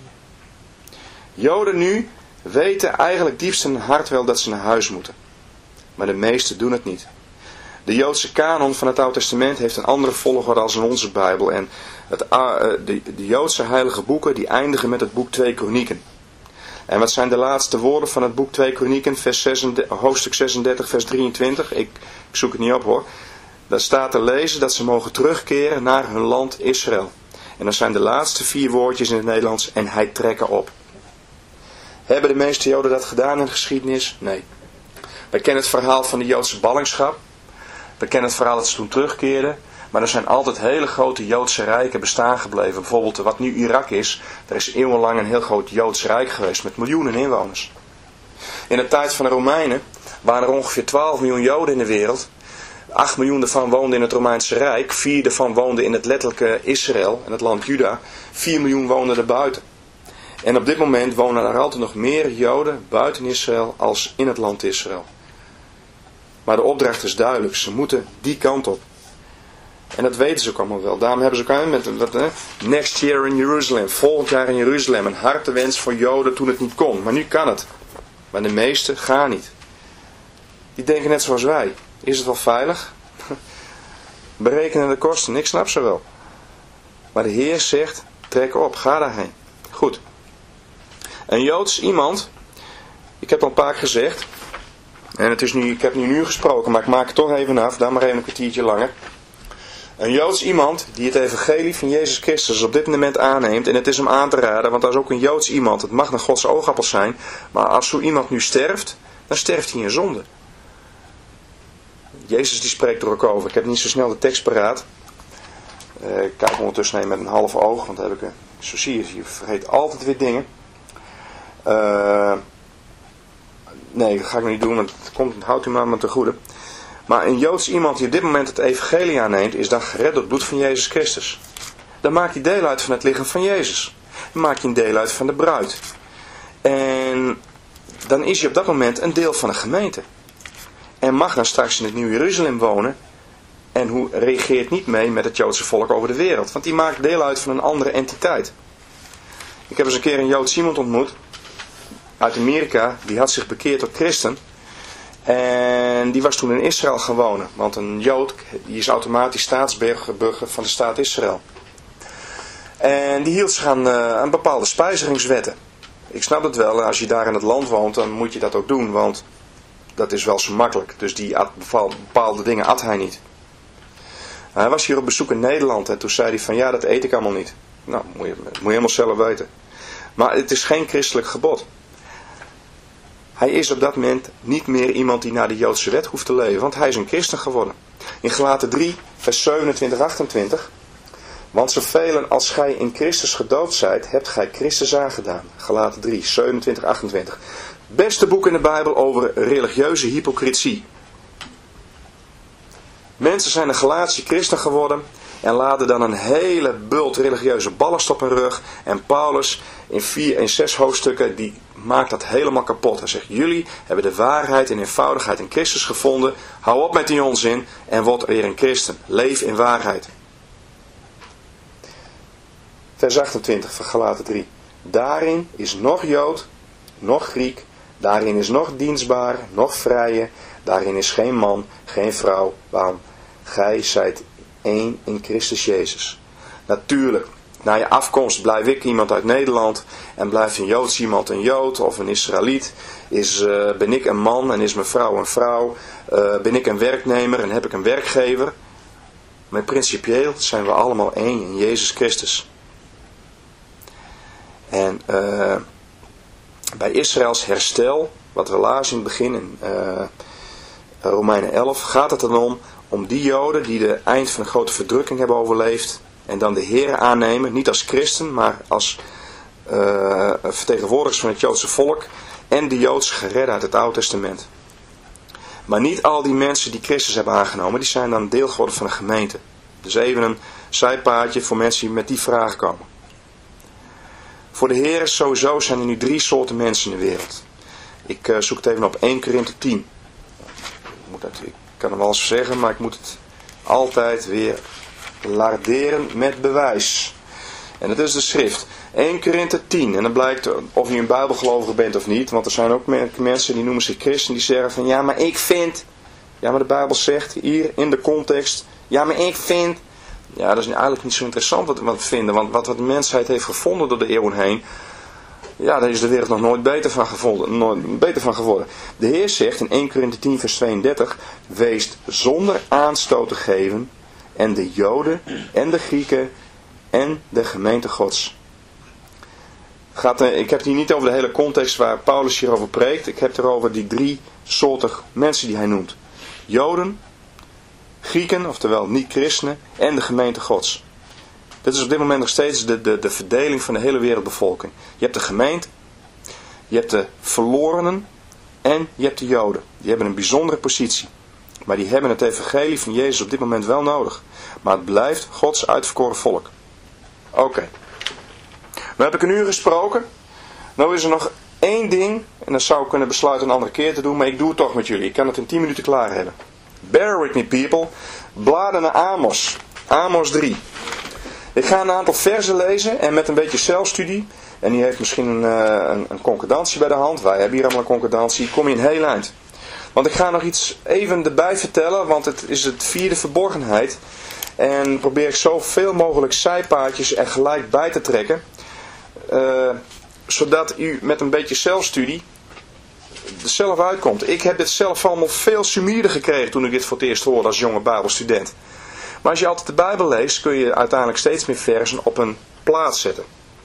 Joden nu weten eigenlijk diepst in hun hart wel dat ze naar huis moeten. Maar de meesten doen het niet. De Joodse kanon van het Oude Testament heeft een andere volgorde als in onze Bijbel. En het, uh, de, de Joodse heilige boeken die eindigen met het boek twee Kronieken. En wat zijn de laatste woorden van het boek twee Kronieken, vers zesendertig, hoofdstuk zesendertig, vers drieëntwintig? Ik, ik zoek het niet op hoor. Daar staat te lezen dat ze mogen terugkeren naar hun land Israël. En dan zijn de laatste vier woordjes in het Nederlands, en hij trekken op. Hebben de meeste Joden dat gedaan in de geschiedenis? Nee. Wij kennen het verhaal van de Joodse ballingschap. We kennen het verhaal dat ze toen terugkeerden. Maar er zijn altijd hele grote Joodse rijken bestaan gebleven. Bijvoorbeeld wat nu Irak is. Er is eeuwenlang een heel groot Joods rijk geweest met miljoenen inwoners. In de tijd van de Romeinen waren er ongeveer twaalf miljoen Joden in de wereld. acht miljoen daarvan woonden in het Romeinse Rijk. vier daarvan woonden in het letterlijke Israël, in het land Juda. vier miljoen woonden er buiten. En op dit moment wonen er altijd nog meer Joden buiten Israël als in het land Israël. Maar de opdracht is duidelijk. Ze moeten die kant op. En dat weten ze ook allemaal wel. Daarom hebben ze ook met dat, hè, next year in Jerusalem. Volgend jaar in Jeruzalem. Een hartewens voor Joden toen het niet kon. Maar nu kan het. Maar de meesten gaan niet. Die denken net zoals wij. Is het wel veilig? Berekenen de kosten. Ik snap ze wel. Maar de Heer zegt, trek op. Ga daarheen. Goed. Een Joods iemand. Ik heb al een paar keer gezegd. En het is nu, ik heb nu nu gesproken. Maar ik maak het toch even af. Daar maar even een kwartiertje langer. Een Joods iemand die het evangelie van Jezus Christus op dit moment aanneemt. En het is hem aan te raden. Want dat is ook een Joods iemand. Het mag een Gods oogappel zijn. Maar als zo iemand nu sterft. Dan sterft hij in zonde. Jezus die spreekt er ook over. Ik heb niet zo snel de tekst paraat. Uh, ik kijk ondertussen heen met een half oog. Want dan heb ik een, zo zie je, je vergeet altijd weer dingen. Uh, nee, dat ga ik nog niet doen. Want het komt, houdt u maar met te goede. Maar een Joods iemand die op dit moment het evangelie aanneemt, is dan gered door het bloed van Jezus Christus. Dan maakt hij deel uit van het lichaam van Jezus. Dan maakt hij een deel uit van de bruid. En dan is hij op dat moment een deel van de gemeente. En mag dan straks in het Nieuwe Jeruzalem wonen. En hoe reageert niet mee met het Joodse volk over de wereld. Want die maakt deel uit van een andere entiteit. Ik heb eens een keer een Joods iemand ontmoet. Uit Amerika. Die had zich bekeerd tot christen. En die was toen in Israël gaan wonen. Want een Jood die is automatisch staatsburger van de staat Israël. En die hield zich aan, uh, aan bepaalde spijzigingswetten. Ik snap het wel. Als je daar in het land woont dan moet je dat ook doen. Want dat is wel zo makkelijk. Dus die at, bepaalde dingen at hij niet. Hij was hier op bezoek in Nederland. En toen zei hij van ja, dat eet ik allemaal niet. Nou, moet je, moet je helemaal zelf weten. Maar het is geen christelijk gebod. Hij is op dat moment niet meer iemand die naar de Joodse wet hoeft te leven, want hij is een christen geworden. In Galaten drie, vers zevenentwintig, achtentwintig. Want zoveel als gij in Christus gedoopt zijt, hebt gij Christus aangedaan. Galaten drie, zevenentwintig, achtentwintig. Beste boek in de Bijbel over religieuze hypocrisie. Mensen zijn een Galatische christen geworden en laden dan een hele bult religieuze ballast op hun rug. En Paulus in vier en zes hoofdstukken die maakt dat helemaal kapot. Hij zegt, jullie hebben de waarheid en eenvoudigheid in Christus gevonden. Hou op met die onzin en word weer een christen. Leef in waarheid. Vers achtentwintig van Galaten drie. Daarin is nog Jood, nog Griek. Daarin is nog dienstbaar, nog vrije. Daarin is geen man, geen vrouw. Waarom? Gij zijt één in Christus Jezus. Natuurlijk, na je afkomst blijf ik iemand uit Nederland. En blijft een Joods iemand een Jood of een Israëliet. Is, uh, ben ik een man en is mijn vrouw een vrouw. Uh, ben ik een werknemer en heb ik een werkgever. Maar principieel zijn we allemaal één in Jezus Christus. En uh, bij Israëls herstel, wat we lazen in het begin in uh, Romeinen elf, gaat het dan om, om die Joden die de eind van de grote verdrukking hebben overleefd en dan de Here aannemen, niet als christen, maar als uh, vertegenwoordigers van het Joodse volk en de Joodse geredden uit het Oude Testament. Maar niet al die mensen die Christus hebben aangenomen, die zijn dan deel geworden van de gemeente. Dus even een zijpaadje voor mensen die met die vragen komen. Voor de Heer sowieso zijn er nu drie soorten mensen in de wereld. Ik uh, zoek het even op één Korinthe tien. Ik, moet dat, ik kan het wel eens zeggen, maar ik moet het altijd weer larderen met bewijs. En dat is de schrift. één Korinthe tien. En dan blijkt of je een bijbelgelovige bent of niet. Want er zijn ook mensen die noemen zich christen die zeggen van ja, maar ik vind. Ja, maar de Bijbel zegt hier in de context. Ja, maar ik vind. Ja, dat is eigenlijk niet zo interessant wat we vinden. Want wat de mensheid heeft gevonden door de eeuwen heen. Ja, daar is de wereld nog nooit beter van, gevonden, nooit beter van geworden. De Heer zegt in één Korinthe tien vers tweeëndertig. Wees zonder aanstoot te geven. En de Joden en de Grieken en de gemeente Gods. Gaat, ik heb het hier niet over de hele context waar Paulus hierover preekt. Ik heb het erover die drie soorten mensen die hij noemt. Joden, Grieken, oftewel niet-christenen, en de gemeente Gods. Dit is op dit moment nog steeds de, de, de verdeling van de hele wereldbevolking. Je hebt de gemeente, je hebt de verlorenen en je hebt de Joden. Die hebben een bijzondere positie. Maar die hebben het evangelie van Jezus op dit moment wel nodig. Maar het blijft Gods uitverkoren volk. Oké. Okay. Nu heb ik een uur gesproken. Nou is er nog één ding. En dat zou ik kunnen besluiten een andere keer te doen. Maar ik doe het toch met jullie. Ik kan het in tien minuten klaar hebben. Bear with me people. Bladen naar Amos. Amos drie. Ik ga een aantal versen lezen. En met een beetje zelfstudie. En die heeft misschien een, een, een concordantie bij de hand. Wij hebben hier allemaal een concordantie. Kom je een heel eind. Want ik ga nog iets even erbij vertellen. Want het is het vierde verborgenheid. En probeer ik zoveel mogelijk zijpaadjes er gelijk bij te trekken. Uh, zodat u met een beetje zelfstudie er zelf uitkomt. Ik heb dit zelf allemaal veel sumierder gekregen toen ik dit voor het eerst hoorde als jonge Bijbelstudent. Maar als je altijd de Bijbel leest kun je uiteindelijk steeds meer versen op een plaats zetten.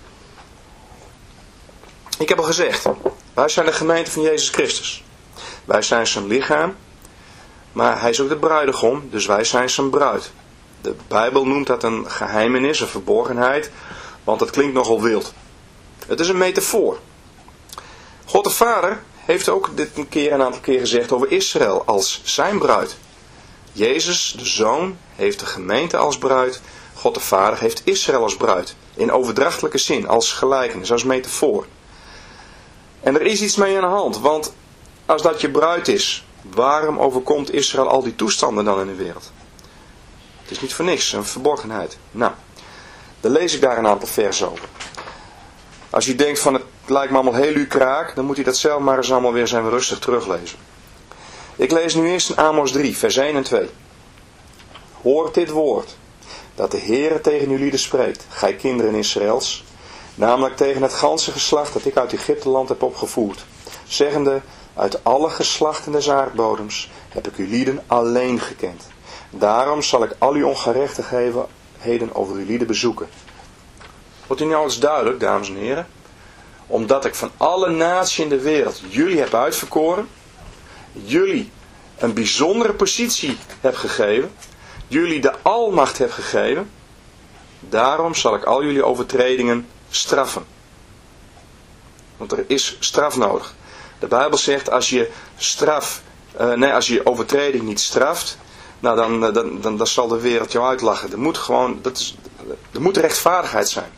Ik heb al gezegd, wij zijn de gemeente van Jezus Christus. Wij zijn zijn lichaam, maar hij is ook de bruidegom, dus wij zijn zijn bruid. De Bijbel noemt dat een geheimenis, een verborgenheid, want dat klinkt nogal wild. Het is een metafoor. God de Vader heeft ook dit een keer een aantal keer gezegd over Israël als zijn bruid. Jezus, de Zoon, heeft de gemeente als bruid. God de Vader heeft Israël als bruid. In overdrachtelijke zin, als gelijkenis, als metafoor. En er is iets mee aan de hand, want als dat je bruid is, waarom overkomt Israël al die toestanden dan in de wereld? Het is niet voor niks, een verborgenheid. Nou, dan lees ik daar een aantal versen over. Als je denkt van het lijkt me allemaal heel lukraak, dan moet je dat zelf maar eens allemaal weer zijn rustig teruglezen. Ik lees nu eerst in Amos drie, vers één en twee. Hoort dit woord, dat de Heere tegen uw lieden spreekt, gij kinderen Israëls, namelijk tegen het ganse geslacht dat ik uit Egypteland heb opgevoerd, zeggende, uit alle geslachten des aardbodems heb ik uw lieden alleen gekend. Daarom zal ik al uw ongerechtigheden over uw lieden bezoeken. Wordt u nou eens duidelijk, dames en heren? omdat ik van alle naties in de wereld jullie heb uitverkoren, jullie een bijzondere positie heb gegeven, jullie de almacht heb gegeven, daarom zal ik al jullie overtredingen straffen. Want er is straf nodig. De Bijbel zegt, als je straf, uh, nee, als je overtreding niet straft, nou dan, dan, dan, dan zal de wereld jou uitlachen. Er moet gewoon, dat is, er moet rechtvaardigheid zijn.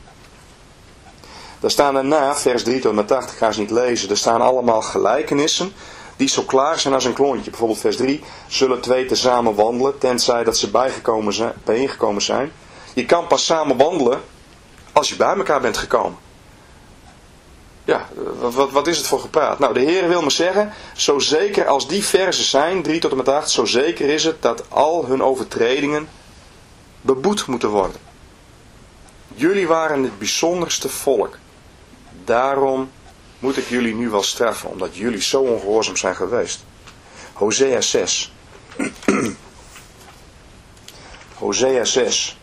Daar staan daarna, vers drie tot en met acht, ik ga ze niet lezen, er staan allemaal gelijkenissen die zo klaar zijn als een klontje. Bijvoorbeeld vers drie, zullen twee tezamen wandelen, tenzij dat ze bijgekomen zijn, bijeengekomen zijn. Je kan pas samen wandelen als je bij elkaar bent gekomen. Ja, wat, wat is het voor gepraat? Nou, de Heer wil me zeggen, zo zeker als die verzen zijn, drie tot en met acht, zo zeker is het dat al hun overtredingen beboet moeten worden. Jullie waren het bijzonderste volk. Daarom moet ik jullie nu wel straffen, omdat jullie zo ongehoorzaam zijn geweest. Hosea zes. Hosea zes.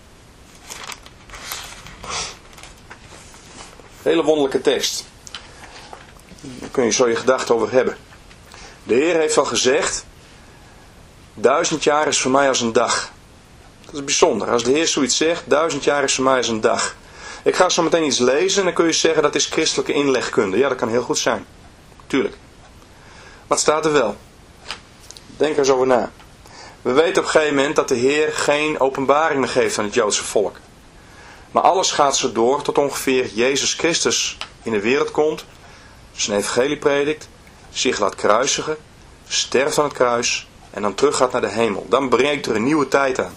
Hele wonderlijke tekst. Daar kun je zo je gedachten over hebben. De Heer heeft al gezegd, duizend jaar is voor mij als een dag. Dat is bijzonder. Als de Heer zoiets zegt, duizend jaar is voor mij als een dag. Ik ga zo meteen iets lezen en dan kun je zeggen dat is christelijke inlegkunde. Ja, dat kan heel goed zijn. Tuurlijk. Wat staat er wel? Denk er eens over na. We weten op een gegeven moment dat de Heer geen openbaring meer geeft aan het Joodse volk. Maar alles gaat zo door tot ongeveer Jezus Christus in de wereld komt, zijn evangelie predikt, zich laat kruisigen, sterft aan het kruis en dan terug gaat naar de hemel. Dan breekt er een nieuwe tijd aan.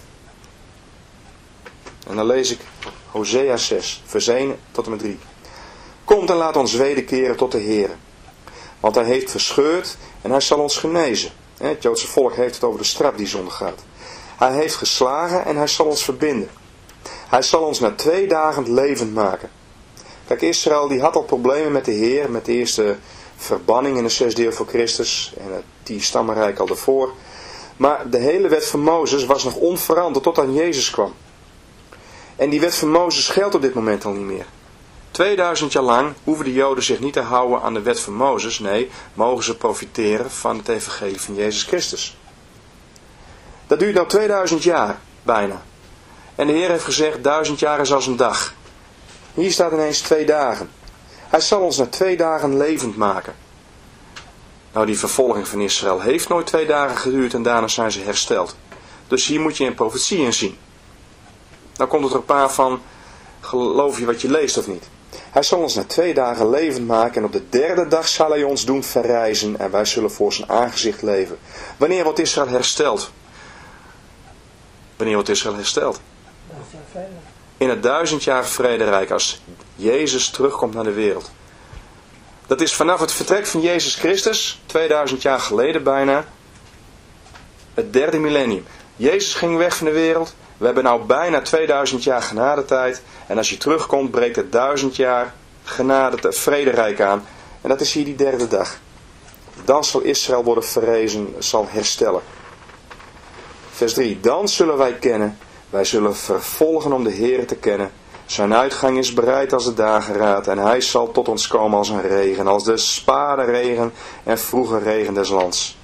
En dan lees ik Hosea zes, vers één tot en met drie. Komt en laat ons wederkeren tot de Heere. Want hij heeft verscheurd en hij zal ons genezen. Het Joodse volk heeft het over de straf die ze ondergaat. Hij heeft geslagen en hij zal ons verbinden. Hij zal ons na twee dagen levend maken. Kijk, Israël die had al problemen met de Heer, met de eerste verbanning in de zesde eeuw voor Christus en het tien stammenrijk al daarvoor. Maar de hele wet van Mozes was nog onveranderd tot aan Jezus kwam. En die wet van Mozes geldt op dit moment al niet meer. tweeduizend jaar lang hoeven de Joden zich niet te houden aan de wet van Mozes. Nee, mogen ze profiteren van het evangelie van Jezus Christus. Dat duurt nou tweeduizend jaar, bijna. En de Heer heeft gezegd, duizend jaar is als een dag. Hier staat ineens twee dagen. Hij zal ons na twee dagen levend maken. Nou, die vervolging van Israël heeft nooit twee dagen geduurd en daarna zijn ze hersteld. Dus hier moet je een profetie in zien. Nou komt het er een paar van, geloof je wat je leest of niet? Hij zal ons na twee dagen levend maken en op de derde dag zal hij ons doen verrijzen en wij zullen voor zijn aangezicht leven. Wanneer wordt Israël hersteld? Wanneer wordt Israël hersteld? In het duizendjarige vrederijk als Jezus terugkomt naar de wereld. Dat is vanaf het vertrek van Jezus Christus, tweeduizend jaar geleden bijna, het derde millennium. Jezus ging weg van de wereld. We hebben nou bijna tweeduizend jaar genadetijd. En als je terugkomt, breekt het duizend jaar genade, vrederijk aan. En dat is hier die derde dag. Dan zal Israël worden verrezen, zal herstellen. Vers drie. Dan zullen wij kennen. Wij zullen vervolgen om de Heere te kennen. Zijn uitgang is bereid als de dageraad. En hij zal tot ons komen als een regen. Als de spadenregen en vroege regen des lands.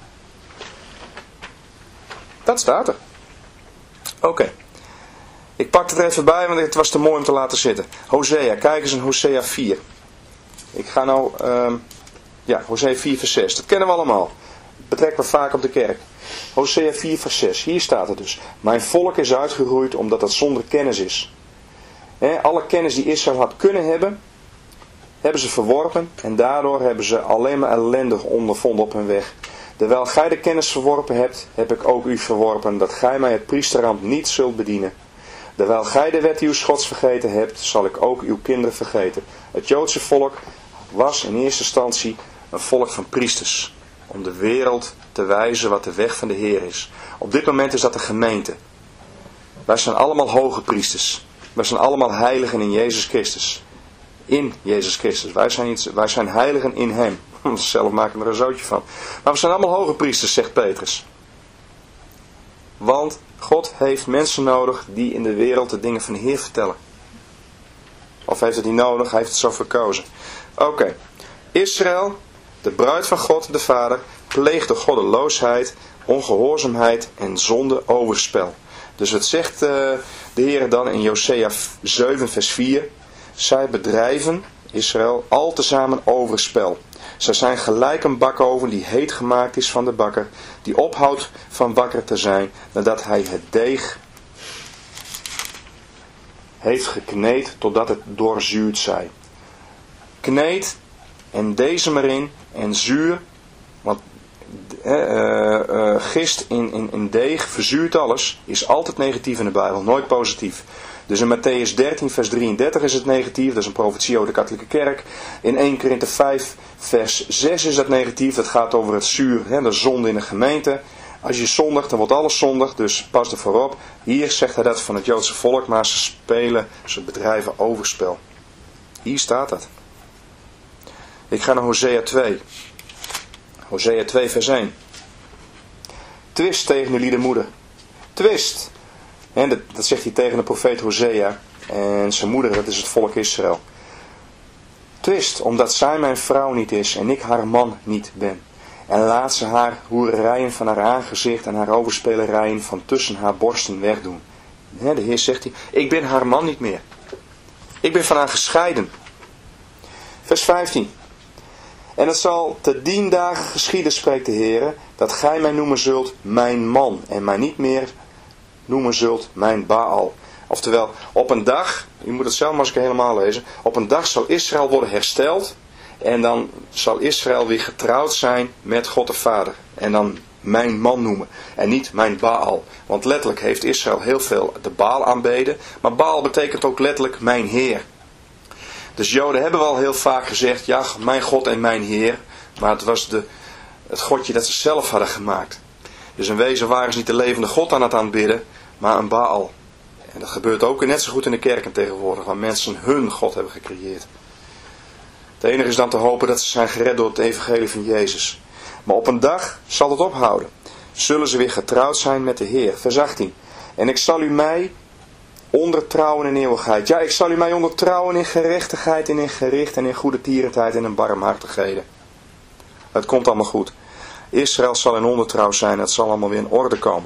Dat staat er. Oké. Okay. Ik pak het er even bij, want het was te mooi om te laten zitten. Hosea, kijk eens in Hosea vier. Ik ga nou, um, ja, Hosea vier vers zes. Dat kennen we allemaal. Dat betrekken we vaak op de kerk. Hosea vier vers zes. Hier staat het dus. Mijn volk is uitgeroeid omdat het zonder kennis is. He, alle kennis die Israël had kunnen hebben, hebben ze verworpen. En daardoor hebben ze alleen maar ellende ondervonden op hun weg. Terwijl gij de kennis verworpen hebt, heb ik ook u verworpen, dat gij mij het priesterrambt niet zult bedienen. Terwijl gij de wet uw Gods vergeten hebt, zal ik ook uw kinderen vergeten. Het Joodse volk was in eerste instantie een volk van priesters. Om de wereld te wijzen wat de weg van de Heer is. Op dit moment is dat de gemeente. Wij zijn allemaal hoge priesters. Wij zijn allemaal heiligen in Jezus Christus. In Jezus Christus. Wij zijn, iets, wij zijn heiligen in Hem. Zelf maken we er een zootje van. Maar we zijn allemaal hoge priesters, zegt Petrus. Want God heeft mensen nodig die in de wereld de dingen van de Heer vertellen. Of heeft het niet nodig, hij heeft het zo verkozen. Oké, okay. Israël, de bruid van God, de Vader, pleegde goddeloosheid, ongehoorzaamheid en zonde overspel. Dus wat zegt uh, de Heer dan in Josea zeven vers vier? Zij bedrijven, Israël, al tezamen overspel. Zij zijn gelijk een bakoven die heet gemaakt is van de bakker, die ophoudt van bakker te zijn, nadat hij het deeg heeft gekneed totdat het doorzuurd zij. Kneed en deze maar in en zuur, want uh, uh, gist in, in, in deeg verzuurt alles, is altijd negatief in de Bijbel, nooit positief. Dus in Matthäus dertien vers drieëndertig is het negatief, dat is een profetie over de katholieke kerk. In eerste Korinthe vijf vers zes is dat negatief, dat gaat over het zuur, hè, de zonde in de gemeente. Als je zondigt, dan wordt alles zondig, dus pas ervoor op. Hier zegt hij dat van het Joodse volk, maar ze spelen, ze bedrijven overspel. Hier staat dat. Ik ga naar Hosea twee. Hosea twee vers één. Twist tegen jullie de moeder. Twist. En dat, dat zegt hij tegen de profeet Hosea. En zijn moeder, dat is het volk Israël. Twist, omdat zij mijn vrouw niet is en ik haar man niet ben. En laat ze haar hoererijen van haar aangezicht en haar overspelerijen van tussen haar borsten wegdoen. Ja, de Heer zegt hij, ik ben haar man niet meer. Ik ben van haar gescheiden. Vers vijftien. En het zal te dien dagen geschieden, spreekt de Heer, dat gij mij noemen zult mijn man en mij niet meer noemen zult mijn Baal. Oftewel, op een dag, u moet het zelf maar eens helemaal lezen, op een dag zal Israël worden hersteld en dan zal Israël weer getrouwd zijn met God de Vader. En dan mijn man noemen en niet mijn Baal. Want letterlijk heeft Israël heel veel de Baal aanbeden, maar Baal betekent ook letterlijk mijn Heer. Dus Joden hebben wel heel vaak gezegd, ja, mijn God en mijn Heer, maar het was de, het godje dat ze zelf hadden gemaakt. Dus in wezen waren ze niet de levende God aan het aanbidden, maar een Baal. En dat gebeurt ook net zo goed in de kerken tegenwoordig, waar mensen hun God hebben gecreëerd. Het enige is dan te hopen dat ze zijn gered door het evangelie van Jezus. Maar op een dag zal het ophouden. Zullen ze weer getrouwd zijn met de Heer. Vers achttien. En ik zal u mij ondertrouwen in eeuwigheid. Ja, ik zal u mij ondertrouwen in gerechtigheid en in gericht en in goede tierenheid en in barmhartigheden. Het komt allemaal goed. Israël zal in ondertrouw zijn. Het zal allemaal weer in orde komen.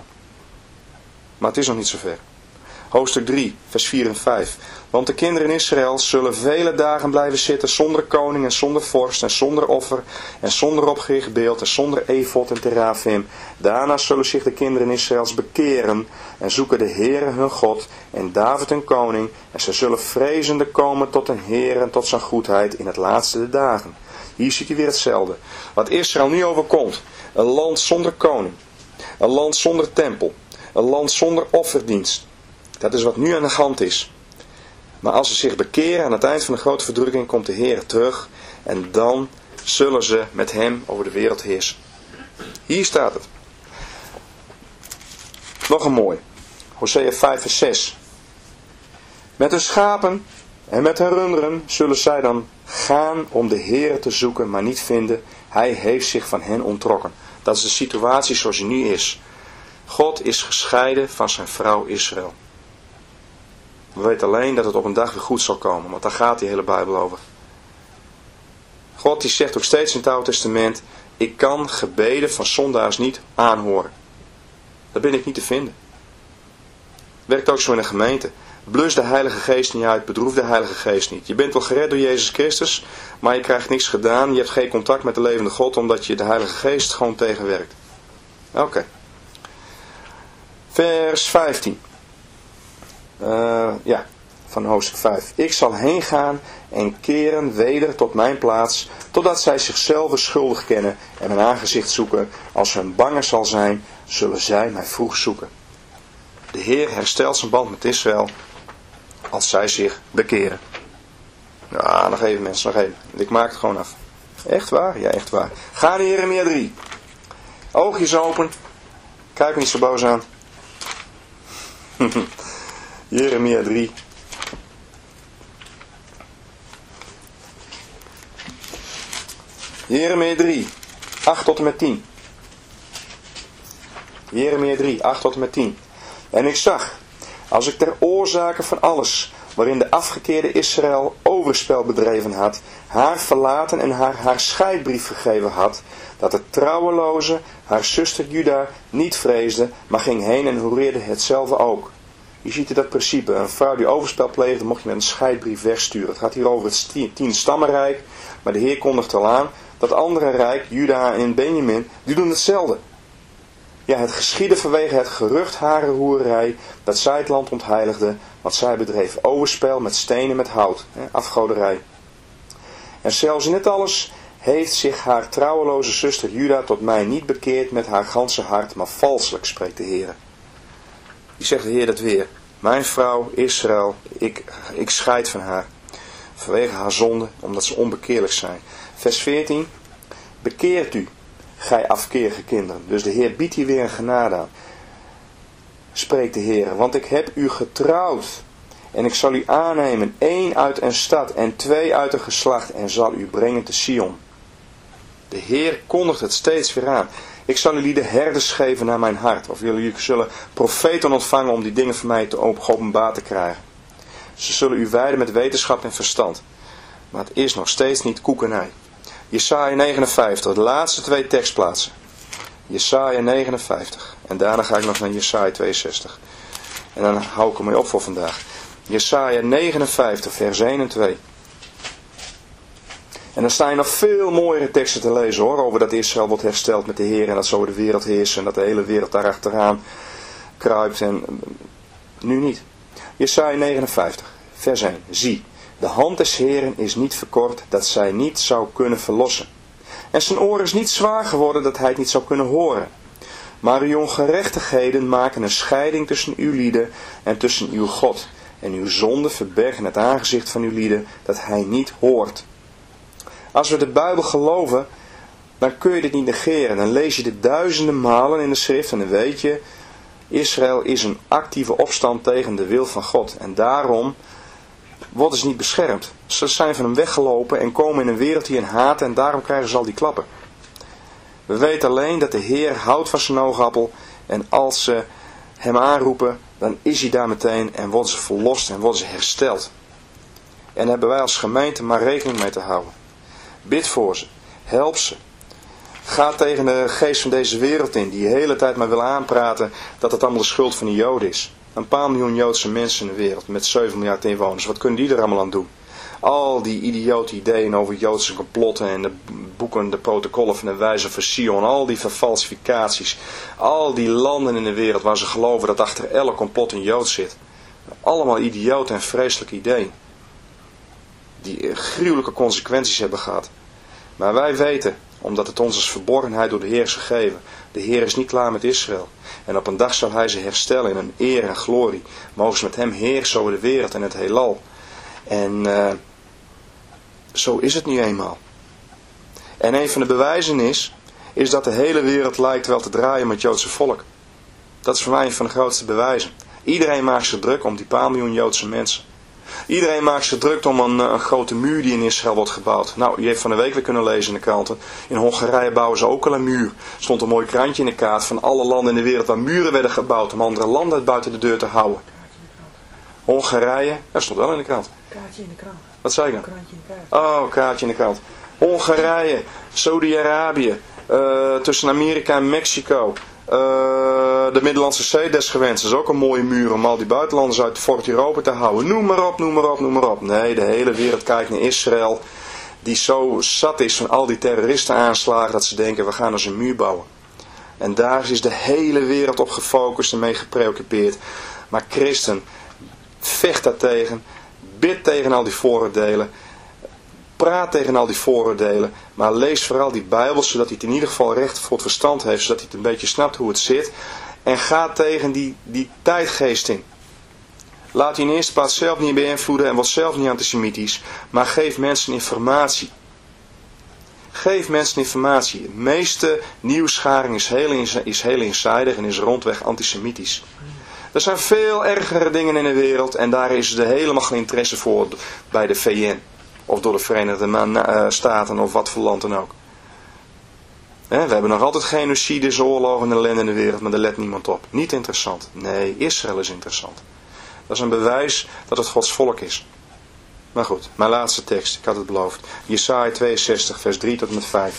Maar het is nog niet zover. Hoofdstuk drie, vers vier en vijf. Want de kinderen in Israël zullen vele dagen blijven zitten zonder koning en zonder vorst en zonder offer en zonder opgericht beeld en zonder efod en terafim. Daarna zullen zich de kinderen Israëls bekeren en zoeken de Heere hun God en David hun koning. En ze zullen vrezende komen tot een Heer en tot zijn goedheid in het laatste der dagen. Hier ziet u weer hetzelfde. Wat Israël nu overkomt. Een land zonder koning. Een land zonder tempel. Een land zonder offerdienst. Dat is wat nu aan de hand is. Maar als ze zich bekeren aan het eind van de grote verdrukking komt de Heer terug. En dan zullen ze met hem over de wereld heersen. Hier staat het. Nog een mooi. Hosea vijf vers zes. Met hun schapen en met hun runderen zullen zij dan gaan om de Heer te zoeken, maar niet vinden. Hij heeft zich van hen onttrokken. Dat is de situatie zoals die nu is. God is gescheiden van zijn vrouw Israël. We weten alleen dat het op een dag weer goed zal komen, want daar gaat die hele Bijbel over. God die zegt ook steeds in het Oude Testament, ik kan gebeden van zondaars niet aanhoren. Daar ben ik niet te vinden. Werkt ook zo in een gemeente. Blus de Heilige Geest niet uit, bedroef de Heilige Geest niet. Je bent wel gered door Jezus Christus, maar je krijgt niks gedaan. Je hebt geen contact met de levende God, omdat je de Heilige Geest gewoon tegenwerkt. Oké. Okay. Vers vijftien. Uh, ja, van hoofdstuk vijf. Ik zal heen gaan en keren weder tot mijn plaats, totdat zij zichzelf schuldig kennen en mijn aangezicht zoeken. Als hun banger zal zijn, zullen zij mij vroeg zoeken. De Heer herstelt zijn band met Israël als zij zich bekeren. Ja, nog even mensen, nog even. Ik maak het gewoon af. Echt waar? Ja, echt waar. Ga naar Jeremia drie. Oogjes open. Kijk me niet zo boos aan. Jeremia drie. Jeremia drie. acht tot en met tien. Jeremia drie. acht tot en met tien. En ik zag, als ik ter oorzake van alles waarin de afgekeerde Israël overspel bedreven had, haar verlaten en haar haar scheidbrief gegeven had, dat de trouweloze haar zuster Juda niet vreesde, maar ging heen en hoereerde hetzelfde ook. Je ziet hier dat principe. Een vrouw die overspel pleegde, mocht je met een scheidbrief wegsturen. Het gaat hier over het tien stammenrijk, maar de Heer kondigt al aan dat andere rijk, Juda en Benjamin, die doen hetzelfde. Ja, het geschiedde vanwege het gerucht hare hoerij, dat zij het land ontheiligde, want zij bedreef overspel met stenen met hout, hè, afgoderij. En zelfs in het alles heeft zich haar trouweloze zuster Juda tot mij niet bekeerd met haar ganse hart, maar valselijk, spreekt de Heer. Die zegt de Heer dat weer. Mijn vrouw Israël, ik, ik scheid van haar, vanwege haar zonde, omdat ze onbekeerlijk zijn. Vers veertien, bekeert u, gij afkeerige kinderen. Dus de Heer biedt hier weer een genade aan. Spreekt de Heer, want ik heb u getrouwd. En ik zal u aannemen, één uit een stad en twee uit een geslacht, en zal u brengen te Sion. De Heer kondigt het steeds weer aan. Ik zal jullie de herders geven naar mijn hart. Of jullie zullen profeten ontvangen om die dingen van mij te openbaar te krijgen. Ze zullen u wijden met wetenschap en verstand. Maar het is nog steeds niet koekenij. Jesaja negenenvijftig, de laatste twee tekstplaatsen. Jesaja negenenvijftig. En daarna ga ik nog naar Jesaja tweeënzestig. En dan hou ik ermee op voor vandaag. Jesaja negenenvijftig, vers één en twee. En dan staan nog veel mooiere teksten te lezen hoor. Over dat Israël wordt hersteld met de Heer. En dat zo de wereld heerst. En dat de hele wereld daar achteraan kruipt. En nu niet. Jesaja negenenvijftig, vers één. Zie, de hand des Heeren is niet verkort, dat zij niet zou kunnen verlossen. En zijn oor is niet zwaar geworden, dat hij het niet zou kunnen horen. Maar uw ongerechtigheden maken een scheiding tussen uw lieden en tussen uw God. En uw zonden verbergen het aangezicht van uw lieden, dat hij niet hoort. Als we de Bijbel geloven, dan kun je dit niet negeren. Dan lees je dit duizenden malen in de schrift en dan weet je, Israël is een actieve opstand tegen de wil van God. En daarom worden ze niet beschermd. Ze zijn van hem weggelopen en komen in een wereld die hen haat en daarom krijgen ze al die klappen. We weten alleen dat de Heer houdt van zijn oogappel en als ze hem aanroepen, dan is hij daar meteen en worden ze verlost en worden ze hersteld. En daar hebben wij als gemeente maar rekening mee te houden. Bid voor ze. Help ze. Ga tegen de geest van deze wereld in die de hele tijd maar wil aanpraten dat het allemaal de schuld van de Joden is. Een paar miljoen Joodse mensen in de wereld met zeven miljard inwoners. Wat kunnen die er allemaal aan doen? Al die idiote ideeën over Joodse complotten en de boeken, de protocollen van de wijze van Sion. Al die verfalsificaties. Al die landen in de wereld waar ze geloven dat achter elk complot een Jood zit. Allemaal idiote en vreselijke ideeën. Die gruwelijke consequenties hebben gehad. Maar wij weten, omdat het ons als verborgenheid door de Heer is gegeven. De Heer is niet klaar met Israël. En op een dag zal hij ze herstellen in een eer en glorie. Mogen ze met hem heersen over de wereld en het heelal. En uh, zo is het nu eenmaal. En een van de bewijzen is, is dat de hele wereld lijkt wel te draaien met het Joodse volk. Dat is voor mij een van de grootste bewijzen. Iedereen maakt zich druk om die paar miljoen Joodse mensen. Iedereen maakt zich druk om een, een grote muur die in Israël wordt gebouwd. Nou, je heeft van de week weer kunnen lezen in de kranten. In Hongarije bouwen ze ook al een muur. Er stond een mooi krantje in de kaart van alle landen in de wereld waar muren werden gebouwd om andere landen buiten de deur te houden. Hongarije, dat stond wel in de krant. Kaartje in de krant. Wat zei ik dan? Krantje in de krant. Oh, kaartje in de krant. Hongarije, Saudi-Arabië, uh, tussen Amerika en Mexico. Uh, de Middellandse Zee desgewenst. Dat is ook een mooie muur om al die buitenlanders uit Fort Europa te houden. Noem maar op, noem maar op, noem maar op. Nee, de hele wereld kijkt naar Israël. Die zo zat is van al die terroristenaanslagen dat ze denken we gaan als een muur bouwen. En daar is de hele wereld op gefocust en mee gepreoccupeerd. Maar christen, vecht daartegen. Bid tegen al die vooroordelen. Praat tegen al die vooroordelen. Maar lees vooral die Bijbel, zodat hij het in ieder geval recht voor het verstand heeft. Zodat hij het een beetje snapt hoe het zit. En ga tegen die, die tijdgeest in. Laat je in eerste plaats zelf niet beïnvloeden en word zelf niet antisemitisch. Maar geef mensen informatie. Geef mensen informatie. De meeste nieuwsgaring is heel, is heel eenzijdig en is rondweg antisemitisch. Er zijn veel ergere dingen in de wereld en daar is er helemaal geen interesse voor bij de V N. Of door de Verenigde Staten of wat voor land dan ook. We hebben nog altijd genocides, oorlogen en ellende in de wereld, maar daar let niemand op. Niet interessant. Nee, Israël is interessant. Dat is een bewijs dat het Gods volk is. Maar goed, mijn laatste tekst, ik had het beloofd. Jesaja tweeënzestig, vers drie tot en met vijf.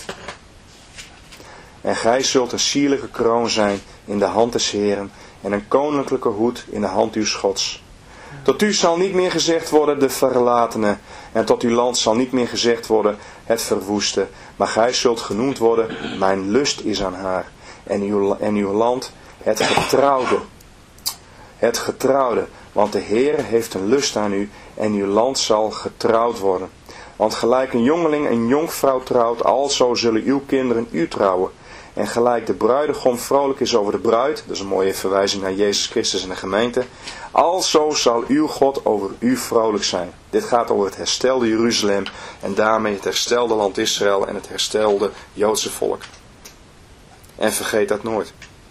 En gij zult een sierlijke kroon zijn in de hand des Heeren en een koninklijke hoed in de hand uws Gods. Tot u zal niet meer gezegd worden de verlatene, en tot uw land zal niet meer gezegd worden het verwoeste, maar gij zult genoemd worden, mijn lust is aan haar, en uw, en uw land het getrouwde. Het getrouwde, want de Heer heeft een lust aan u, en uw land zal getrouwd worden. Want gelijk een jongeling een jonkvrouw trouwt, alzo zullen uw kinderen u trouwen. En gelijk de bruidegom vrolijk is over de bruid, dat is een mooie verwijzing naar Jezus Christus en de gemeente, alzo zal uw God over u vrolijk zijn. Dit gaat over het herstelde Jeruzalem en daarmee het herstelde land Israël en het herstelde Joodse volk. En vergeet dat nooit.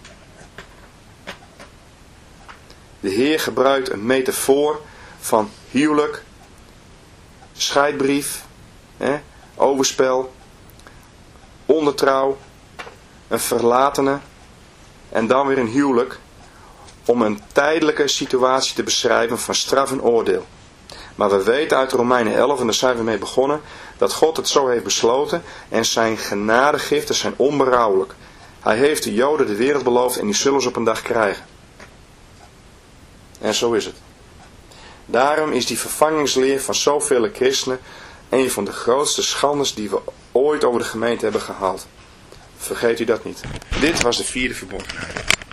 De Heer gebruikt een metafoor van huwelijk, scheidbrief, hè, overspel, ondertrouw, een verlatene en dan weer een huwelijk om een tijdelijke situatie te beschrijven van straf en oordeel. Maar we weten uit Romeinen elf, en daar zijn we mee begonnen, dat God het zo heeft besloten en zijn genadegiften zijn onberouwelijk. Hij heeft de Joden de wereld beloofd en die zullen ze op een dag krijgen. En zo is het. Daarom is die vervangingsleer van zoveel christenen een van de grootste schandes die we ooit over de gemeente hebben gehaald. Vergeet u dat niet. Dit was de vierde verborgenheid.